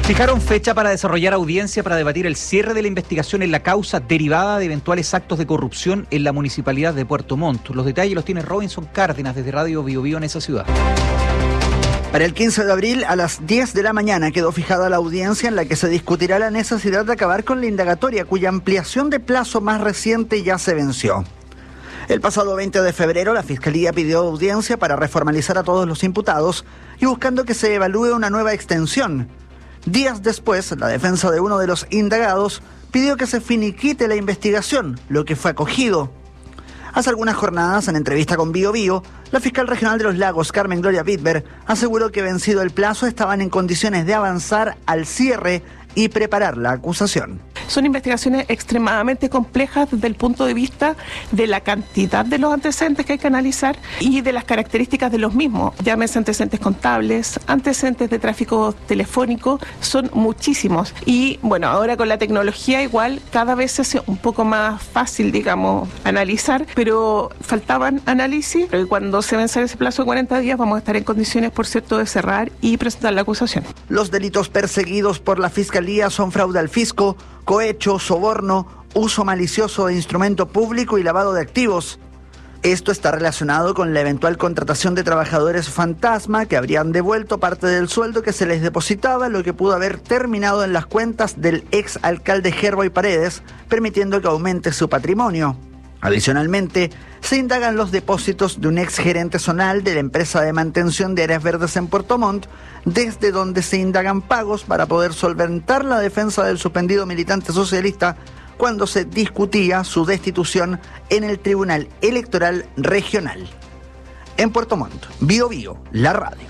Fijaron fecha para desarrollar audiencia para debatir el cierre de la investigación en la causa derivada de eventuales actos de corrupción en la municipalidad de Puerto Montt. Los detalles los tiene Robinson Cárdenas desde Radio Bio Bio en esa ciudad. Para el quince de abril a las diez de la mañana quedó fijada la audiencia en la que se discutirá la necesidad de acabar con la indagatoria, cuya ampliación de plazo más reciente ya se venció. El pasado veinte de febrero la Fiscalía pidió audiencia para reformalizar a todos los imputados y buscando que se evalúe una nueva extensión. Días después, la defensa de uno de los indagados pidió que se finiquite la investigación, lo que fue acogido. Hace algunas jornadas, en entrevista con Bio Bio, la fiscal regional de Los Lagos, Carmen Gloria Bitber, aseguró que vencido el plazo estaban en condiciones de avanzar al cierre y preparar la acusación. Son investigaciones extremadamente complejas desde el punto de vista de la cantidad de los antecedentes que hay que analizar y de las características de los mismos. Llámese antecedentes contables, antecedentes de tráfico telefónico, son muchísimos. Y bueno, ahora con la tecnología igual cada vez es un poco más fácil, digamos, analizar, pero faltaban análisis. Pero cuando se vence ese plazo de cuarenta días vamos a estar en condiciones, por cierto, de cerrar y presentar la acusación. Los delitos perseguidos por la Fiscalía son fraude al fisco, cohecho, soborno, uso malicioso de instrumento público y lavado de activos. Esto está relacionado con la eventual contratación de trabajadores fantasma que habrían devuelto parte del sueldo que se les depositaba, lo que pudo haber terminado en las cuentas del ex alcalde Gerboy Paredes, permitiendo que aumente su patrimonio. Adicionalmente, se indagan los depósitos de un ex gerente zonal de la empresa de mantención de áreas verdes en Puerto Montt, desde donde se indagan pagos para poder solventar la defensa del suspendido militante socialista cuando se discutía su destitución en el Tribunal Electoral Regional. En Puerto Montt, Bio Bio, la radio.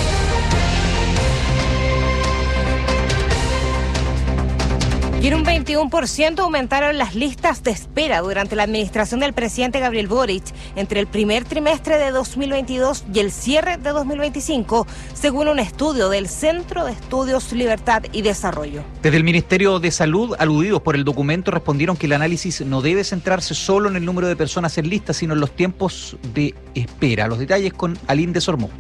Y en un veintiuno por ciento aumentaron las listas de espera durante la administración del presidente Gabriel Boric entre el primer trimestre de dos mil veintidós y el cierre de dos mil veinticinco, según un estudio del Centro de Estudios Libertad y Desarrollo. Desde el Ministerio de Salud, aludidos por el documento, respondieron que el análisis no debe centrarse solo en el número de personas en lista, sino en los tiempos de espera. Los detalles con Aline de Sormó.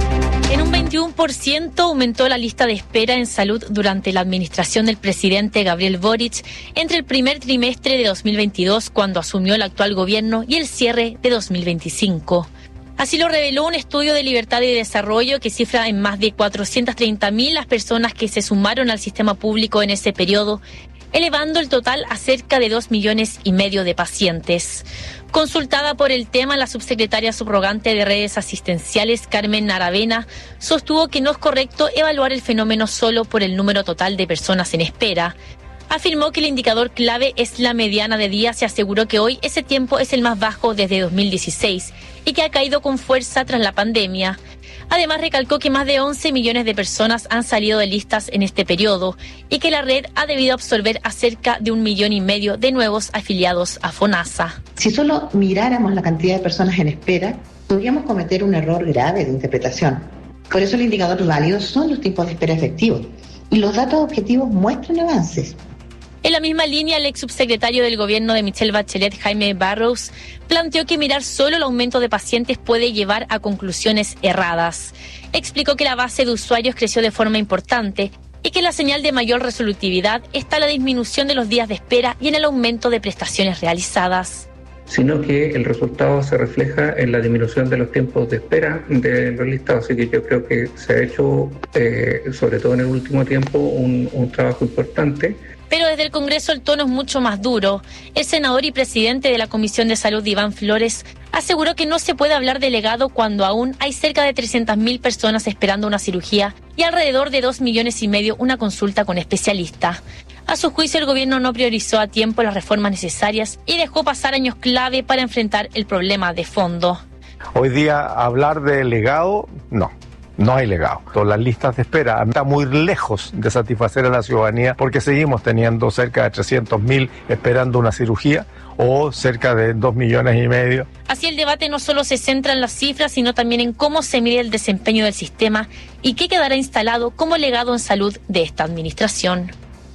En un veintiuno por ciento aumentó la lista de espera en salud durante la administración del presidente Gabriel Boric entre el primer trimestre de dos mil veintidós, cuando asumió el actual gobierno, y el cierre de dos mil veinticinco. Así lo reveló un estudio de Libertad y Desarrollo que cifra en más de cuatrocientas treinta mil las personas que se sumaron al sistema público en ese periodo, elevando el total a cerca de dos millones y medio de pacientes. Consultada por el tema, la subsecretaria subrogante de redes asistenciales, Carmen Aravena, sostuvo que no es correcto evaluar el fenómeno solo por el número total de personas en espera. Afirmó que el indicador clave es la mediana de días y aseguró que hoy ese tiempo es el más bajo desde dos mil dieciséis y que ha caído con fuerza tras la pandemia. Además, recalcó que más de once millones de personas han salido de listas en este periodo y que la red ha debido absorber a cerca de un millón y medio de nuevos afiliados a FONASA. Si solo miráramos la cantidad de personas en espera, podríamos cometer un error grave de interpretación. Por eso el indicador válido son los tiempos de espera efectivos y los datos objetivos muestran avances. En la misma línea, el ex subsecretario del gobierno de Michelle Bachelet, Jaime Barrows, planteó que mirar solo el aumento de pacientes puede llevar a conclusiones erradas. Explicó que la base de usuarios creció de forma importante y que la señal de mayor resolutividad está en la disminución de los días de espera y en el aumento de prestaciones realizadas. Sino que el resultado se refleja en la disminución de los tiempos de espera de los listados. Así que yo creo que se ha hecho, eh, sobre todo en el último tiempo, un, un trabajo importante. Pero desde el Congreso el tono es mucho más duro. El senador y presidente de la Comisión de Salud, Iván Flores, aseguró que no se puede hablar de legado cuando aún hay cerca de trescientas mil personas esperando una cirugía y alrededor de dos millones y medio una consulta con especialista. A su juicio, el gobierno no priorizó a tiempo las reformas necesarias y dejó pasar años clave para enfrentar el problema de fondo. Hoy día hablar de legado, no. No hay legado. Las listas de espera están muy lejos de satisfacer a la ciudadanía porque seguimos teniendo cerca de trescientos mil esperando una cirugía o cerca de dos millones y medio. Así el debate no solo se centra en las cifras, sino también en cómo se mide el desempeño del sistema y qué quedará instalado como legado en salud de esta administración.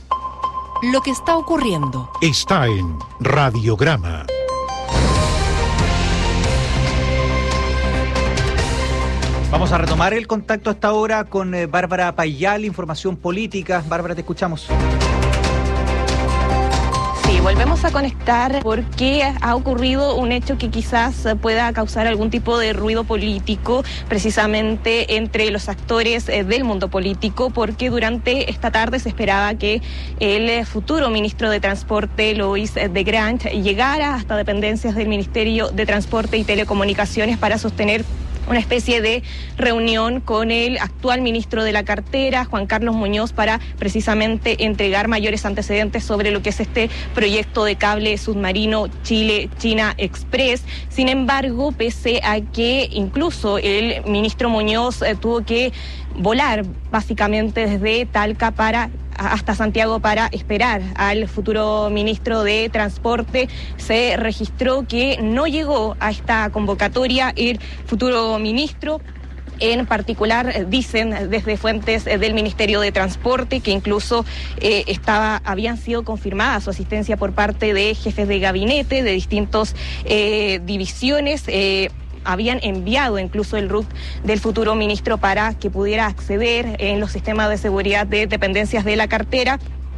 Lo que está ocurriendo está en Radiograma. Vamos Vamos a retomar el contacto hasta ahora con eh, Bárbara Payal, información política. Bárbara, te escuchamos. Sí, volvemos a conectar porque ha ocurrido un hecho que quizás pueda causar algún tipo de ruido político, precisamente entre los actores del mundo político, porque durante esta tarde se esperaba que el futuro ministro de Transporte, Luis de Grant, llegara hasta dependencias del Ministerio de Transporte y Telecomunicaciones para sostener una especie de reunión con el actual ministro de la cartera, Juan Carlos Muñoz, para precisamente entregar mayores antecedentes sobre lo que es este proyecto de cable submarino Chile-China Express. Sin embargo, pese a que incluso el ministro Muñoz eh, tuvo que volar básicamente desde Talca para hasta Santiago para esperar al futuro ministro de Transporte, se registró que no llegó a esta convocatoria el futuro ministro. En particular, dicen desde fuentes del Ministerio de Transporte que incluso eh, estaba, habían sido confirmadas su asistencia por parte de jefes de gabinete de distintas eh, divisiones. Eh, habían enviado incluso el R U T del futuro ministro para que pudiera acceder en los sistemas de seguridad de dependencias de la cartera,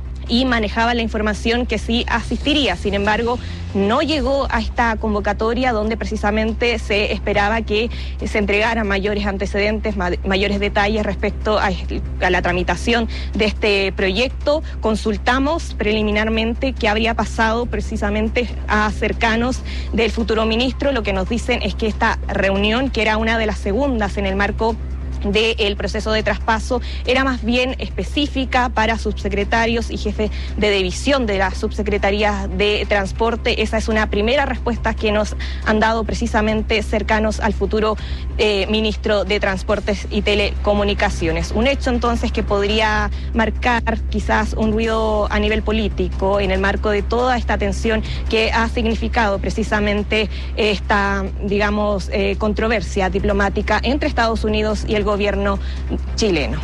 y manejaba la información que sí asistiría. Sin embargo, no llegó a esta convocatoria donde precisamente se esperaba que se entregaran mayores antecedentes, ma- mayores detalles respecto a, a la tramitación de este proyecto. Consultamos preliminarmente qué habría pasado precisamente a cercanos del futuro ministro. Lo que nos dicen es que esta reunión, que era una de las segundas en el marco del proceso de traspaso, era más bien específica para subsecretarios y jefes de división de la Subsecretaría de Transporte. Esa es una primera respuesta que nos han dado precisamente cercanos al futuro eh, ministro de Transportes y Telecomunicaciones. Un hecho entonces que podría marcar quizás un ruido a nivel político en el marco de toda esta tensión que ha significado precisamente esta, digamos, eh, controversia diplomática entre Estados Unidos y el gobierno gobierno chileno.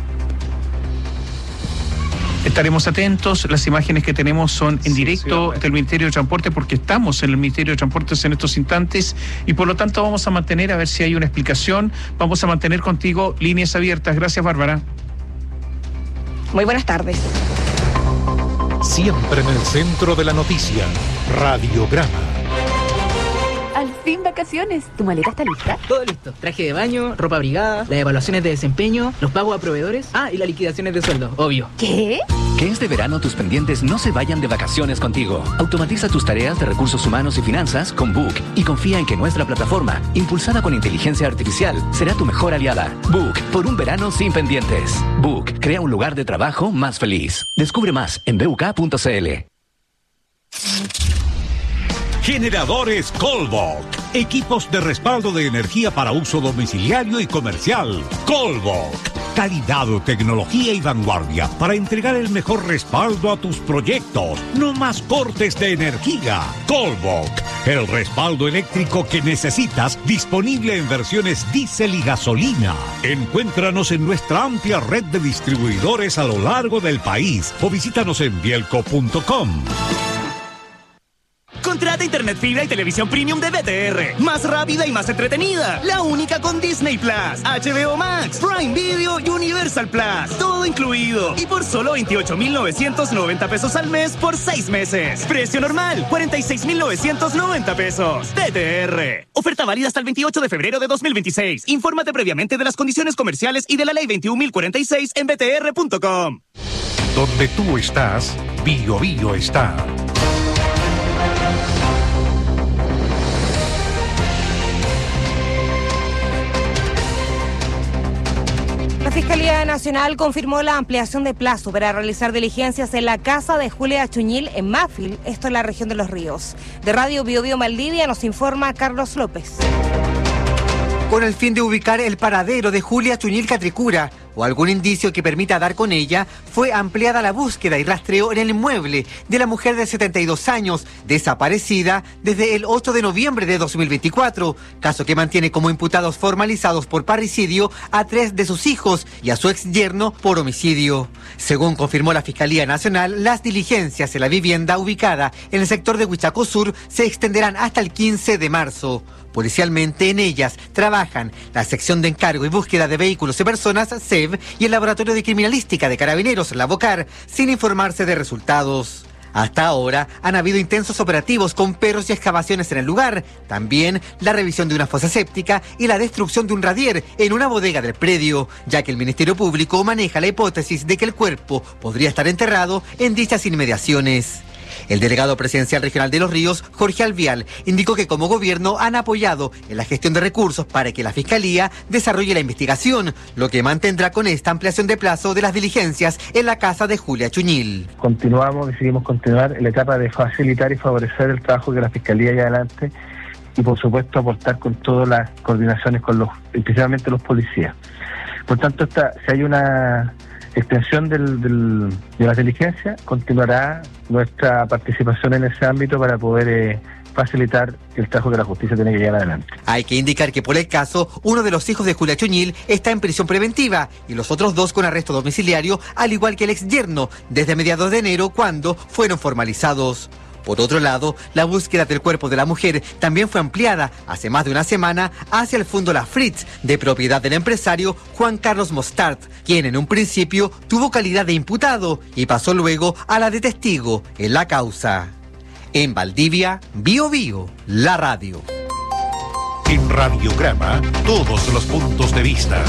Estaremos atentos. Las imágenes que tenemos son en directo del Ministerio de Transporte, porque estamos en el Ministerio de Transportes en estos instantes, y por lo tanto vamos a mantener, a ver si hay una explicación, vamos a mantener contigo líneas abiertas. Gracias, Bárbara. Muy buenas tardes. Siempre en el centro de la noticia, Radiograma. Al fin vacaciones. ¿Tu maleta está lista? Todo listo. Traje de baño, ropa abrigada, las evaluaciones de desempeño, los pagos a proveedores. Ah, y las liquidaciones de sueldo, obvio. ¿Qué? Que este verano tus pendientes no se vayan de vacaciones contigo. Automatiza tus tareas de recursos humanos y finanzas con Book y confía en que nuestra plataforma, impulsada con inteligencia artificial, será tu mejor aliada. Book, por un verano sin pendientes. Book, crea un lugar de trabajo más feliz. Descubre más en b u k punto c l. Generadores Colbok. Equipos de respaldo de energía para uso domiciliario y comercial. Colbok. Calidad, tecnología y vanguardia para entregar el mejor respaldo a tus proyectos. No más cortes de energía. Colbok. El respaldo eléctrico que necesitas, disponible en versiones diésel y gasolina. Encuéntranos en nuestra amplia red de distribuidores a lo largo del país o visítanos en bielco punto com. Contrata internet fibra y televisión premium de B T R. Más rápida y más entretenida. La única con Disney Plus, H B O Max, Prime Video y Universal Plus. Todo incluido. Y por solo veintiocho mil novecientos noventa pesos al mes por seis meses. Precio normal, cuarenta y seis mil novecientos noventa pesos. B T R. Oferta válida hasta el veintiocho de febrero de dos mil veintiséis. Infórmate previamente de las condiciones comerciales y de la ley veintiún mil cuarenta y seis en b t r punto com. Donde tú estás, Bio Bio está. La Fiscalía Nacional confirmó la ampliación de plazo para realizar diligencias en la casa de Julia Chuñil en Mafil, esto en la región de Los Ríos. De Radio Bio Bio Maldivia nos informa Carlos López. Con el fin de ubicar el paradero de Julia Chuñil Catricura o algún indicio que permita dar con ella, fue ampliada la búsqueda y rastreo en el inmueble de la mujer de setenta y dos años, desaparecida desde el ocho de noviembre de dos mil veinticuatro, caso que mantiene como imputados formalizados por parricidio a tres de sus hijos y a su exyerno por homicidio. Según confirmó la Fiscalía Nacional, las diligencias en la vivienda ubicada en el sector de Huichaco Sur se extenderán hasta el quince de marzo. Policialmente en ellas trabajan la sección de encargo y búsqueda de vehículos y personas, S E V, y el laboratorio de criminalística de Carabineros, la BOCAR, sin informarse de resultados. Hasta ahora han habido intensos operativos con perros y excavaciones en el lugar, también la revisión de una fosa séptica y la destrucción de un radier en una bodega del predio, ya que el Ministerio Público maneja la hipótesis de que el cuerpo podría estar enterrado en dichas inmediaciones. El delegado presidencial regional de Los Ríos, Jorge Alvial, indicó que como gobierno han apoyado en la gestión de recursos para que la Fiscalía desarrolle la investigación, lo que mantendrá con esta ampliación de plazo de las diligencias en la casa de Julia Chuñil. Continuamos, decidimos continuar en la etapa de facilitar y favorecer el trabajo que la Fiscalía lleva adelante y por supuesto aportar con todas las coordinaciones con los, especialmente los policías. Por tanto, esta, si hay una extensión del, del, de las diligencias, continuará nuestra participación en ese ámbito para poder eh, facilitar el trabajo que la justicia tiene que llevar adelante. Hay que indicar que por el caso, uno de los hijos de Julia Chuñil está en prisión preventiva y los otros dos con arresto domiciliario, al igual que el ex yerno, desde mediados de enero, cuando fueron formalizados. Por otro lado, la búsqueda del cuerpo de la mujer también fue ampliada hace más de una semana hacia el fondo La Fritz, de propiedad del empresario Juan Carlos Mostart, quien en un principio tuvo calidad de imputado y pasó luego a la de testigo en la causa. En Valdivia, Bío Bío, la radio. En Radiograma, todos los puntos de vista.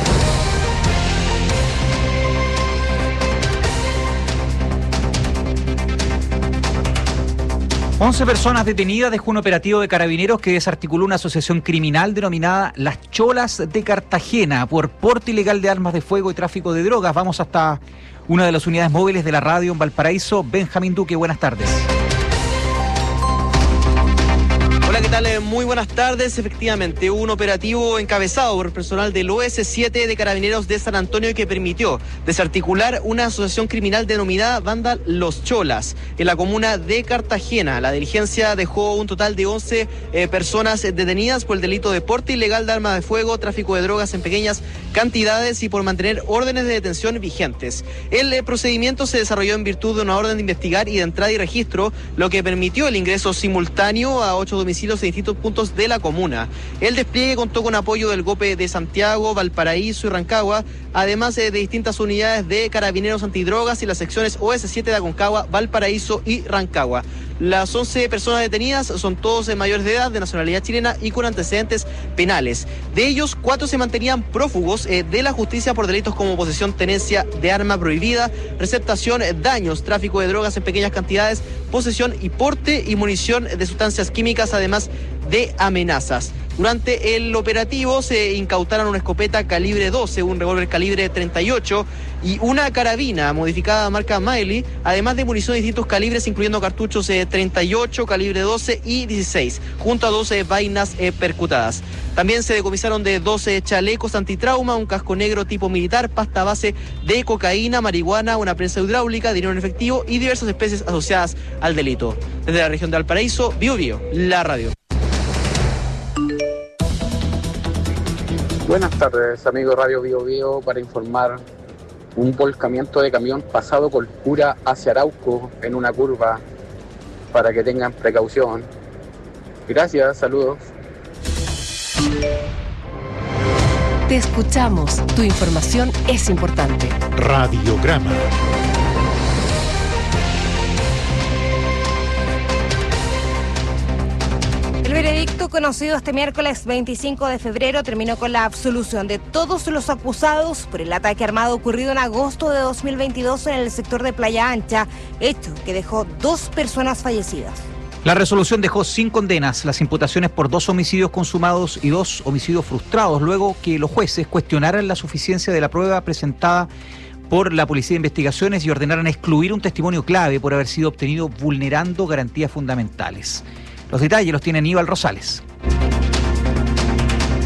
once personas detenidas dejó un operativo de Carabineros que desarticuló una asociación criminal denominada Las Cholas de Cartagena por porte ilegal de armas de fuego y tráfico de drogas. Vamos hasta una de las unidades móviles de la radio en Valparaíso. Benjamín Duque, buenas tardes. Hola, ¿qué tal? Muy buenas tardes. Efectivamente, hubo un operativo encabezado por personal del O S siete de Carabineros de San Antonio que permitió desarticular una asociación criminal denominada Banda Los Cholas en la comuna de Cartagena. La diligencia dejó un total de once eh, personas detenidas por el delito de porte ilegal de armas de fuego, tráfico de drogas en pequeñas cantidades y por mantener órdenes de detención vigentes. El eh, procedimiento se desarrolló en virtud de una orden de investigar y de entrada y registro, lo que permitió el ingreso simultáneo a ocho domicilios en distintos puntos de la comuna. El despliegue contó con apoyo del GOPE de Santiago, Valparaíso y Rancagua, además de distintas unidades de Carabineros Antidrogas y las secciones O S siete de Aconcagua, Valparaíso y Rancagua. Las once personas detenidas son todos de mayores de edad, de nacionalidad chilena y con antecedentes penales. De ellos, cuatro se mantenían prófugos eh, de la justicia por delitos como posesión, tenencia de arma prohibida, receptación, daños, tráfico de drogas en pequeñas cantidades, posesión y porte y munición de sustancias químicas, además de amenazas. Durante el operativo se incautaron una escopeta calibre doce, un revólver calibre treinta y ocho y una carabina modificada marca Miley, además de munición de distintos calibres, incluyendo cartuchos eh, treinta y ocho, calibre doce y dieciséis, junto a doce vainas eh, percutadas. También se decomisaron de doce chalecos antitrauma, un casco negro tipo militar, pasta base de cocaína, marihuana, una prensa hidráulica, dinero en efectivo y diversas especies asociadas al delito. Desde la región de Valparaíso, Bío Bío, la radio. Buenas tardes, amigos Radio Bío Bío, para informar un volcamiento de camión pasado Colpura hacia Arauco en una curva, para que tengan precaución. Gracias, saludos. Te escuchamos, tu información es importante. Radiograma. El veredicto conocido este miércoles veinticinco de febrero terminó con la absolución de todos los acusados por el ataque armado ocurrido en agosto de dos mil veintidós en el sector de Playa Ancha, hecho que dejó dos personas fallecidas. La resolución dejó sin condenas las imputaciones por dos homicidios consumados y dos homicidios frustrados, luego que los jueces cuestionaran la suficiencia de la prueba presentada por la Policía de Investigaciones y ordenaran excluir un testimonio clave por haber sido obtenido vulnerando garantías fundamentales. Los detalles los tiene Aníbal Rosales. El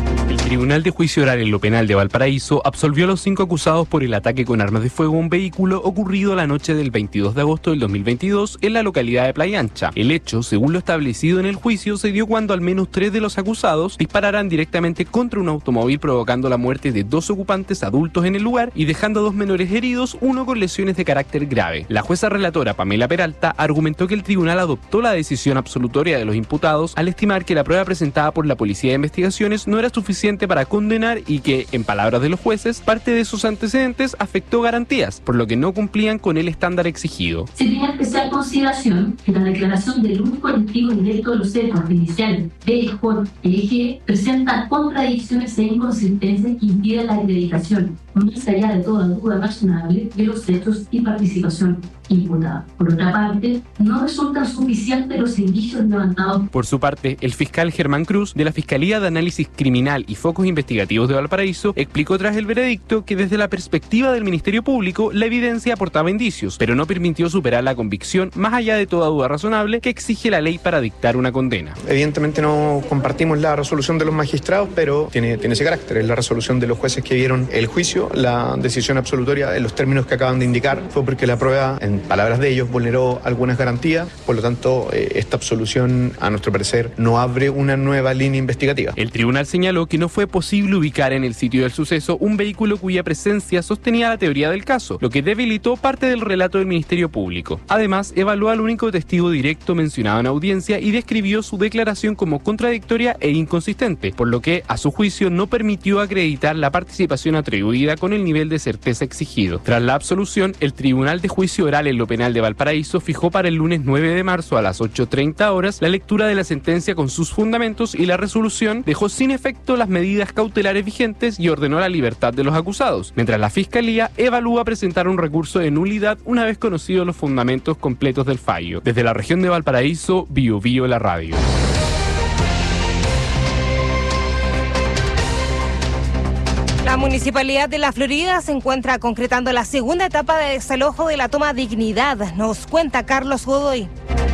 Tribunal de Juicio Oral en lo Penal de Valparaíso absolvió a los cinco acusados por el ataque con armas de fuego a un vehículo ocurrido la noche del veintidós de agosto del dos mil veintidós en la localidad de Playa Ancha. El hecho, según lo establecido en el juicio, se dio cuando al menos tres de los acusados dispararan directamente contra un automóvil, provocando la muerte de dos ocupantes adultos en el lugar y dejando a dos menores heridos, uno con lesiones de carácter grave. La jueza relatora Pamela Peralta argumentó que el tribunal adoptó la decisión absolutoria de los imputados al estimar que la prueba presentada por la Policía de Investigaciones no era suficiente para condenar y que, en palabras de los jueces, parte de sus antecedentes afectó garantías, por lo que no cumplían con el estándar exigido. Se tiene especial consideración que la declaración del único testigo directo de los hechos iniciales de J E G presenta contradicciones e inconsistencias que impiden la acreditación, más allá de toda duda razonable, de los hechos y participación imputada. Por otra parte, no resultan suficientes los indicios levantados. Por su parte, el fiscal Germán Cruz, de la Fiscalía de Análisis Criminal y Focos Investigativos de Valparaíso, explicó tras el veredicto que desde la perspectiva del Ministerio Público, la evidencia aportaba indicios, pero no permitió superar la convicción más allá de toda duda razonable que exige la ley para dictar una condena. Evidentemente no compartimos la resolución de los magistrados, pero tiene, tiene ese carácter. Es la resolución de los jueces que vieron el juicio. La decisión absolutoria, en los términos que acaban de indicar, fue porque la prueba, en palabras de ellos, vulneró algunas garantías. Por lo tanto, eh, esta absolución, a nuestro parecer, no abre una nueva línea investigativa. El tribunal señaló que no fue posible ubicar en el sitio del suceso un vehículo cuya presencia sostenía la teoría del caso, lo que debilitó parte del relato del Ministerio Público. Además, evaluó al único testigo directo mencionado en audiencia y describió su declaración como contradictoria e inconsistente, por lo que, a su juicio, no permitió acreditar la participación atribuida con el nivel de certeza exigido. Tras la absolución, el Tribunal de Juicio Oral en lo Penal de Valparaíso fijó para el lunes nueve de marzo a las ocho treinta horas la lectura de la sentencia con sus fundamentos, y la resolución dejó sin efecto las medidas cautelares vigentes y ordenó la libertad de los acusados, mientras la Fiscalía evalúa presentar un recurso de nulidad una vez conocidos los fundamentos completos del fallo. Desde la región de Valparaíso, Bio Bio la radio. La Municipalidad de La Florida se encuentra concretando la segunda etapa de desalojo de la toma Dignidad. Nos cuenta Carlos Godoy.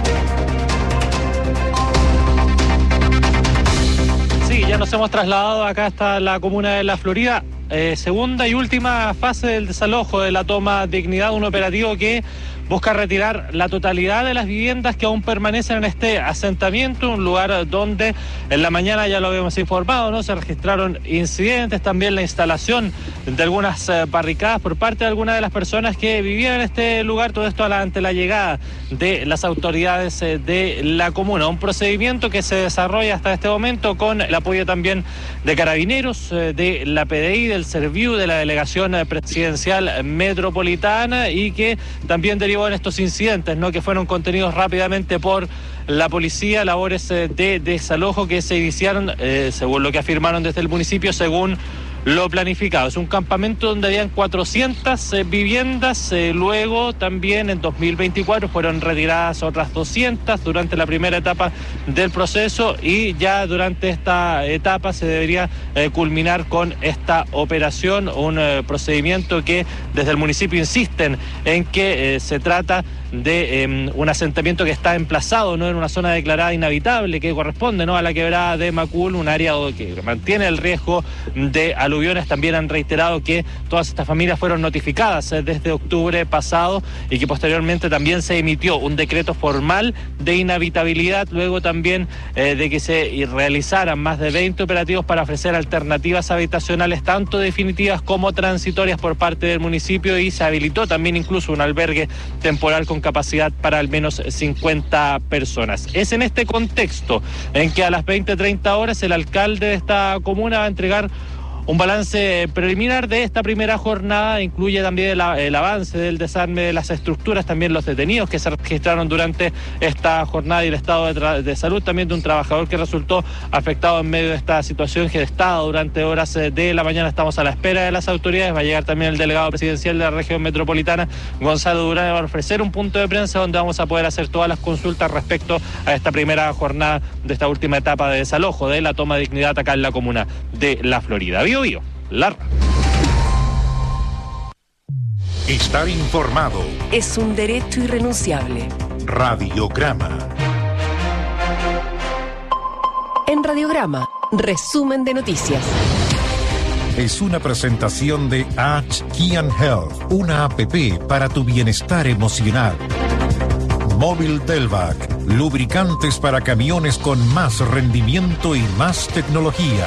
Sí, ya nos hemos trasladado acá hasta la comuna de La Florida. Eh, segunda y última fase del desalojo de la toma Dignidad, un operativo que busca retirar la totalidad de las viviendas que aún permanecen en este asentamiento, un lugar donde en la mañana, ya lo habíamos informado, ¿no?, se registraron incidentes, también la instalación de algunas eh, barricadas por parte de algunas de las personas que vivían en este lugar, todo esto ante la llegada de las autoridades eh, de la comuna. Un procedimiento que se desarrolla hasta este momento con el apoyo también de Carabineros, eh, de la P D I, del Serviu, de la Delegación Presidencial Metropolitana, y que también derivó en estos incidentes, ¿no?, que fueron contenidos rápidamente por la policía, labores eh, de desalojo que se iniciaron, eh, según lo que afirmaron desde el municipio, según lo planificado. Es un campamento donde habían cuatrocientas eh, viviendas, eh, luego también en dos mil veinticuatro fueron retiradas otras doscientas durante la primera etapa del proceso, y ya durante esta etapa se debería eh, culminar con esta operación, un eh, procedimiento que desde el municipio insisten en que eh, se trata de eh, un asentamiento que está emplazado, ¿no?, en una zona declarada inhabitable que corresponde, ¿no?, a la quebrada de Macul, un área que mantiene el riesgo de aluviones. También han reiterado que todas estas familias fueron notificadas eh, desde octubre pasado, y que posteriormente también se emitió un decreto formal de inhabitabilidad, luego también eh, de que se realizaran más de veinte operativos para ofrecer alternativas habitacionales, tanto definitivas como transitorias, por parte del municipio, y se habilitó también incluso un albergue temporal con capacidad para al menos cincuenta personas. Es en este contexto en que a las veinte treinta horas el alcalde de esta comuna va a entregar un balance preliminar de esta primera jornada. Incluye también el, el avance del desarme de las estructuras, también los detenidos que se registraron durante esta jornada, y el estado de, de salud también de un trabajador que resultó afectado en medio de esta situación gestada durante horas de la mañana. Estamos a la espera de las autoridades. Va a llegar también el delegado presidencial de la región metropolitana, Gonzalo Durán, va a ofrecer un punto de prensa donde vamos a poder hacer todas las consultas respecto a esta primera jornada de esta última etapa de desalojo de la toma de Dignidad acá en la comuna de La Florida. Bio Bio, la... Estar informado es un derecho irrenunciable. Radiograma. En Radiograma, resumen de noticias. es una presentación de H Key and Health, una app para tu bienestar emocional. Móvil Delvac, lubricantes para camiones con más rendimiento y más tecnología.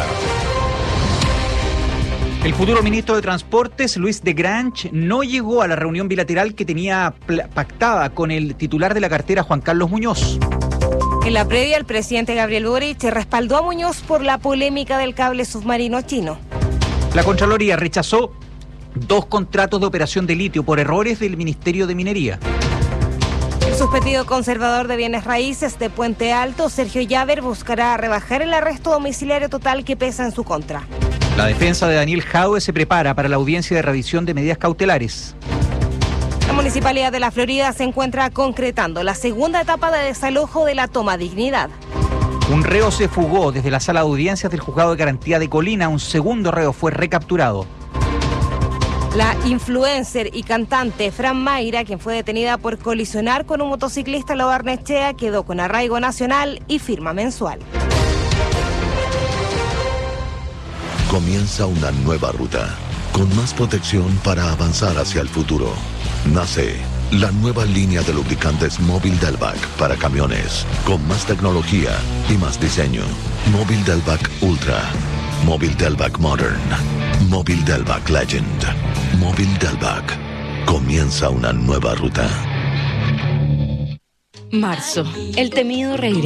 El futuro ministro de Transportes, Luis de Grange, no llegó a la reunión bilateral que tenía pactada con el titular de la cartera, Juan Carlos Muñoz. En la previa, el presidente Gabriel Boric respaldó a Muñoz por la polémica del cable submarino chino. La Contraloría rechazó dos contratos de operación de litio por errores del Ministerio de Minería. El suspendido conservador de bienes raíces de Puente Alto, Sergio Llaver, buscará rebajar el arresto domiciliario total que pesa en su contra. La defensa de Daniel Jadue se prepara para la audiencia de revisión de medidas cautelares. La Municipalidad de La Florida se encuentra concretando la segunda etapa de desalojo de la Toma Dignidad. Un reo se fugó desde la sala de audiencias del Juzgado de Garantía de Colina. Un segundo reo fue recapturado. La influencer y cantante Fran Mayra, quien fue detenida por colisionar con un motociclista en la Barnechea, quedó con arraigo nacional y firma mensual. Comienza una nueva ruta, con más protección para avanzar hacia el futuro. Nace la nueva línea de lubricantes Móvil Delvac para camiones, con más tecnología y más diseño. Móvil Delvac Ultra, Móvil Delvac Modern, Móvil Delvac Legend, Móvil Delvac. Comienza una nueva ruta. Marzo, el temido regreso.